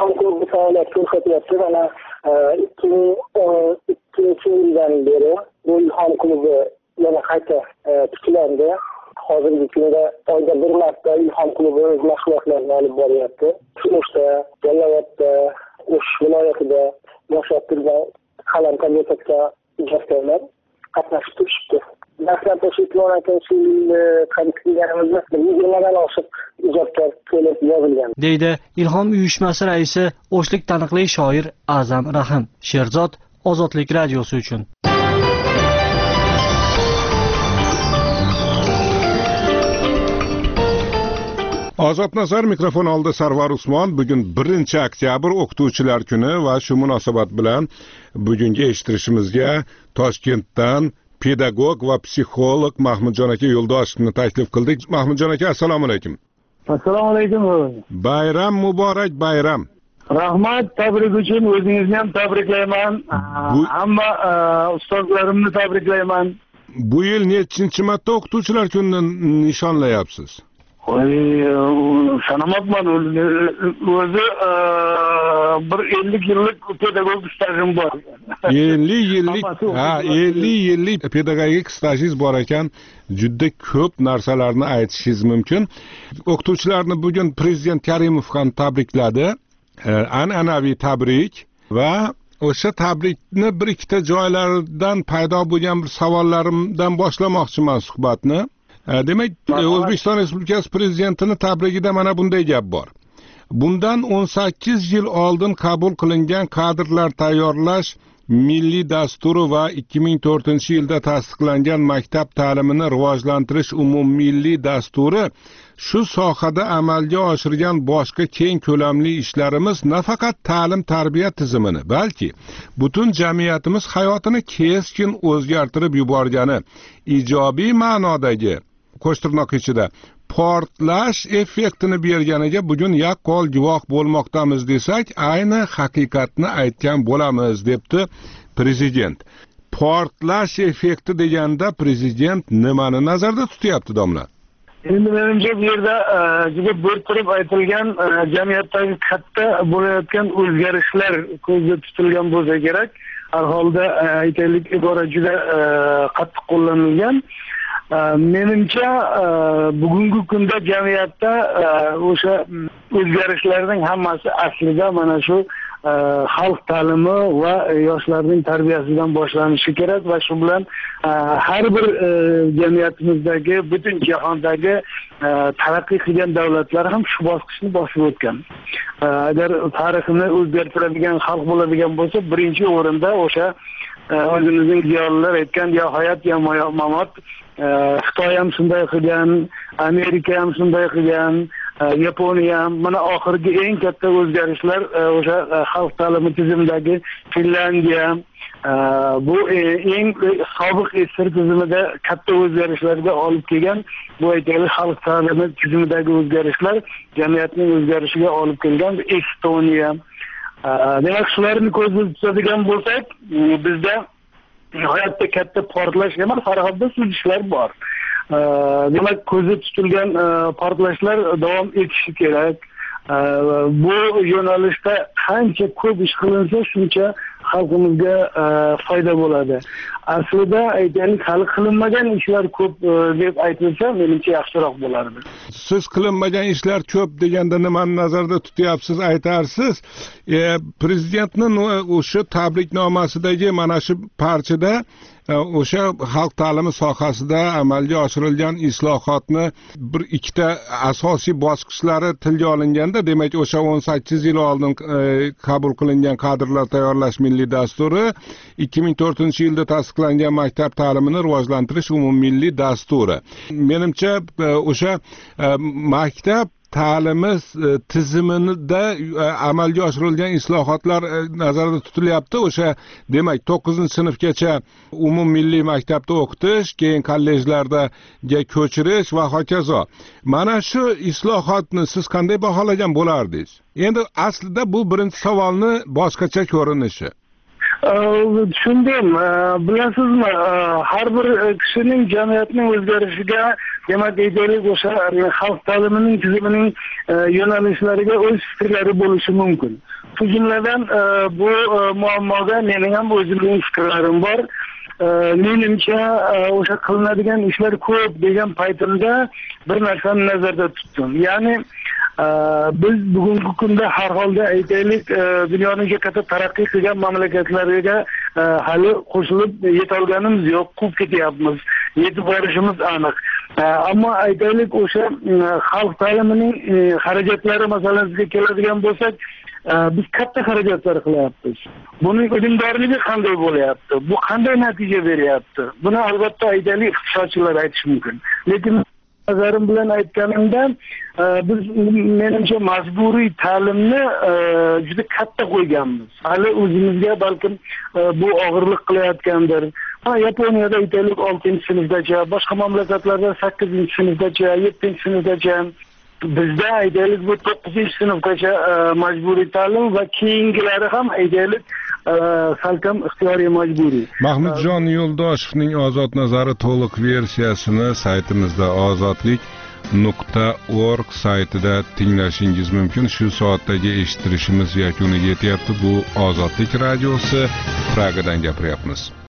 faoliyat ko'rsatyapti. Mana ikki ming o'n ikkinchi yildan beri bu Ilhom klubi yana qayta tiklandi. Hozirgi kunda oyda bir marta Ilhom klubi o'z mashg'ulotlarini olib boryapti. Turmushda, Jalovotda, O'sh viloyatida yashab turgan qalam tabiatga ijodkorlar qatnashib turishibdi. Dastlab o'sha ikki ming o'n ikkinchi yil qanday yigirmadan oshiq ijodkor kelib yozilgan. Deydi Ilhom uyushmasi raisi o'shlik taniqli shoir A'zam Rahim. Sherzod Ozodlik radiosi uchun. Ozod Nazar mikrofon oldi. Sarvar Usmon. Bugun birinchi oktyabr o'qituvchilar kuni va shu munosabat bilan bugungi eshittirishimizga Toshkentdan pedagog va psixolog Mahmudjon aka Yo'ldoshevni taklif qildik. Mahmudjon aka, assalomu alaykum. Assalomu alaykum. Bayram muborak, bayram. Rahmat, tabrik uchun o'zingizni ham tabriklayman. Hamma ustozlarimni tabriklayman. Bu yil nechinchi marta o'qituvchilar kunini nishonlayapsiz? Oy, sanamabman, o'zi bir ellik yillik pedagogik stajim bor. ellik yillik, ha, ellik yillik pedagogik stajingiz bor ekan, juda ko'p narsalarni aytishingiz mumkin. O'qituvchilarni bugun prezident Karimov ham tabrikladi. An'anaviy tabrik va o'sha tabrikni bir ikkita joylardan paydo bo'lgan bir savollarimdan boshlamoqchiman suhbatni. Demak, O'zbekiston Respublikasi prezidentining tabrigida mana bunday gap bor. Bundan o'n sakkiz yil oldin qabul qilingan kadrlar tayyorlash milliy dasturi va ikki ming to'rtinchi yilda tasdiqlangan maktab ta'limini rivojlantirish umummilliy dasturi shu sohada amalga oshirgan boshqa keng ko'lamli ishlarimiz nafaqat ta'lim tarbiya tizimini, balki butun jamiyatimiz hayotini keskin o'zgartirib yuborgani, ijobiy ma'nodagi qo'shtirnoq ichida portlash effektini berganiga bugun yaqqol guvoh bo'lmoqdamiz desak, ayni haqiqatni aytgan bo'lamiz, debdi prezident. Portlash effekti deganda prezident nimani nazarda tutyapti, domla? Endi menimcha bu yerda juda bo'rttirib aytilgan jamiyatdagi katta bo'layotgan o'zgarishlar ko'zda tutilgan bo'lsa kerak. Har holda aytaylik, ibora juda qattiq qo'llanilgan. Menimcha bugungi kunda jamiyatda o'sha o'zgarishlarning hammasi aslida mana shu xalq ta'limi va yoshlarning tarbiyasidan boshlanishi kerak va shu bilan har bir jamiyatimizdagi, butun jahondagi taraqqiy qilgan davlatlar ham shu bosqichni bosib o'tgan. Agar tarixini o'zgartiradigan xalq bo'ladigan bo'lsa, birinchi o'rinda o'sha o'zimizning ziyolilar aytgan yo hayot yo mamot. Xitoy ham shunday qilgan, Amerika ham shunday qilgan, Yaponiya ham. Mana oxirgi eng katta o'zgarishlar o'sha xalq ta'limi tizimidagi Finlandiya. Bu eng sobiq esir tizimida katta o'zgarishlarga olib kelgan, bu aytaylik xalq ta'limi tizimidagi o'zgarishlar jamiyatning o'zgarishiga olib kelgan Estoniya. Demak, shularni ko'zda tutadigan bo'lsak, bizda hayotda katta portlash emas, har holda suzishlar bor. Demak, ko'zda tutilgan portlashlar davom etishi kerak. Bu yo'nalishda qancha ko'p ish qilinsa, shuncha xalqimizga foyda bo'ladi. Aslida aytaylik, hali qilinmagan ishlar ko'p deb aytilsa, menimcha yaxshiroq bo'lardi. Siz qilinmagan ishlar ko'p deganda nimani nazarda tutyapsiz, aytarsiz? E, prezidentning o'sha tabriknomasidagi mana shu parchada o'sha xalq ta'limi sohasida amalga oshirilgan islohotni bir ikkita asosiy bosqichlari tilga olinganda, demak o'sha o'n sakkiz yil oldin qabul qilingan kadrlar tayyorlash milliy dasturi, ikki ming to'rtinchi yilda tasdiqlangan maktab ta'limini rivojlantirish umummilliy dasturi. Menimcha o'sha maktab ta'limi tizimida amalga oshirilgan islohotlar nazarda tutilyapti. O'sha demak to'qqizinchi sinfgacha umummilliy maktabda o'qitish, keyin kollejlarda ko'chirish va hokazo. Mana shu islohotni siz qanday baholagan bo'lardingiz? Endi aslida bu birinchi savolni boshqacha ko'rinishi. Tushundim. Bilasizmi, har bir kishining jamiyatning o'zgarishiga, demak, aytaylik, o'sha xalq ta'limining tizimining yo'nalishlariga o'z fikrlari bo'lishi mumkin. shu jumladan bu muammoga mening ham o'zimning fikrlarim bor. Menimcha o'sha qilinadigan ishlar ko'p degan paytimda bir narsani nazarda tutdim. Ya'ni biz bugungi kunda har holda aytaylik dunyoning katta taraqqiy qilgan mamlakatlarga hali qo'shilib yetolganimiz yo'q, quvib ketyapmiz. Yetib borishimiz aniq. Ammo aytaylik o'sha xalq ta'limining xarajatlari masalasiga keladigan bo'lsak, biz katta xarajatlar qilyapmiz. Buning unumdorligi qanday bo'lyapti? Bu qanday natija beryapti? Buni albatta aytaylik iqtisodchilar aytish mumkin. Lekin nazarim bilan aytganimda biz menimcha majburiy ta'limni juda katta qo'yganmiz. Hali o'zimizga balkim bu og'irlik qilayotgandir. Yaponiyada aytaylik oltinchi sinfgacha, boshqa mamlakatlarda sakkizinchi sinfgacha, yettinchi sinfgacha, bizda aytaylik bu to'qqizinchi sinfgacha majburiy ta'lim va keyingilari ham aytaylik salkam ixtiyoriy majburiy. Mahmudjon Yo'ldoshevning Ozod nazari to'liq versiyasini saytimizda ozodlik nuqta org saytida tinglashingiz mumkin. Shu soatdagi eshittirishimiz yakuniga yetyapti. Bu Ozodlik radiosi, Pragadan gapiryapmiz.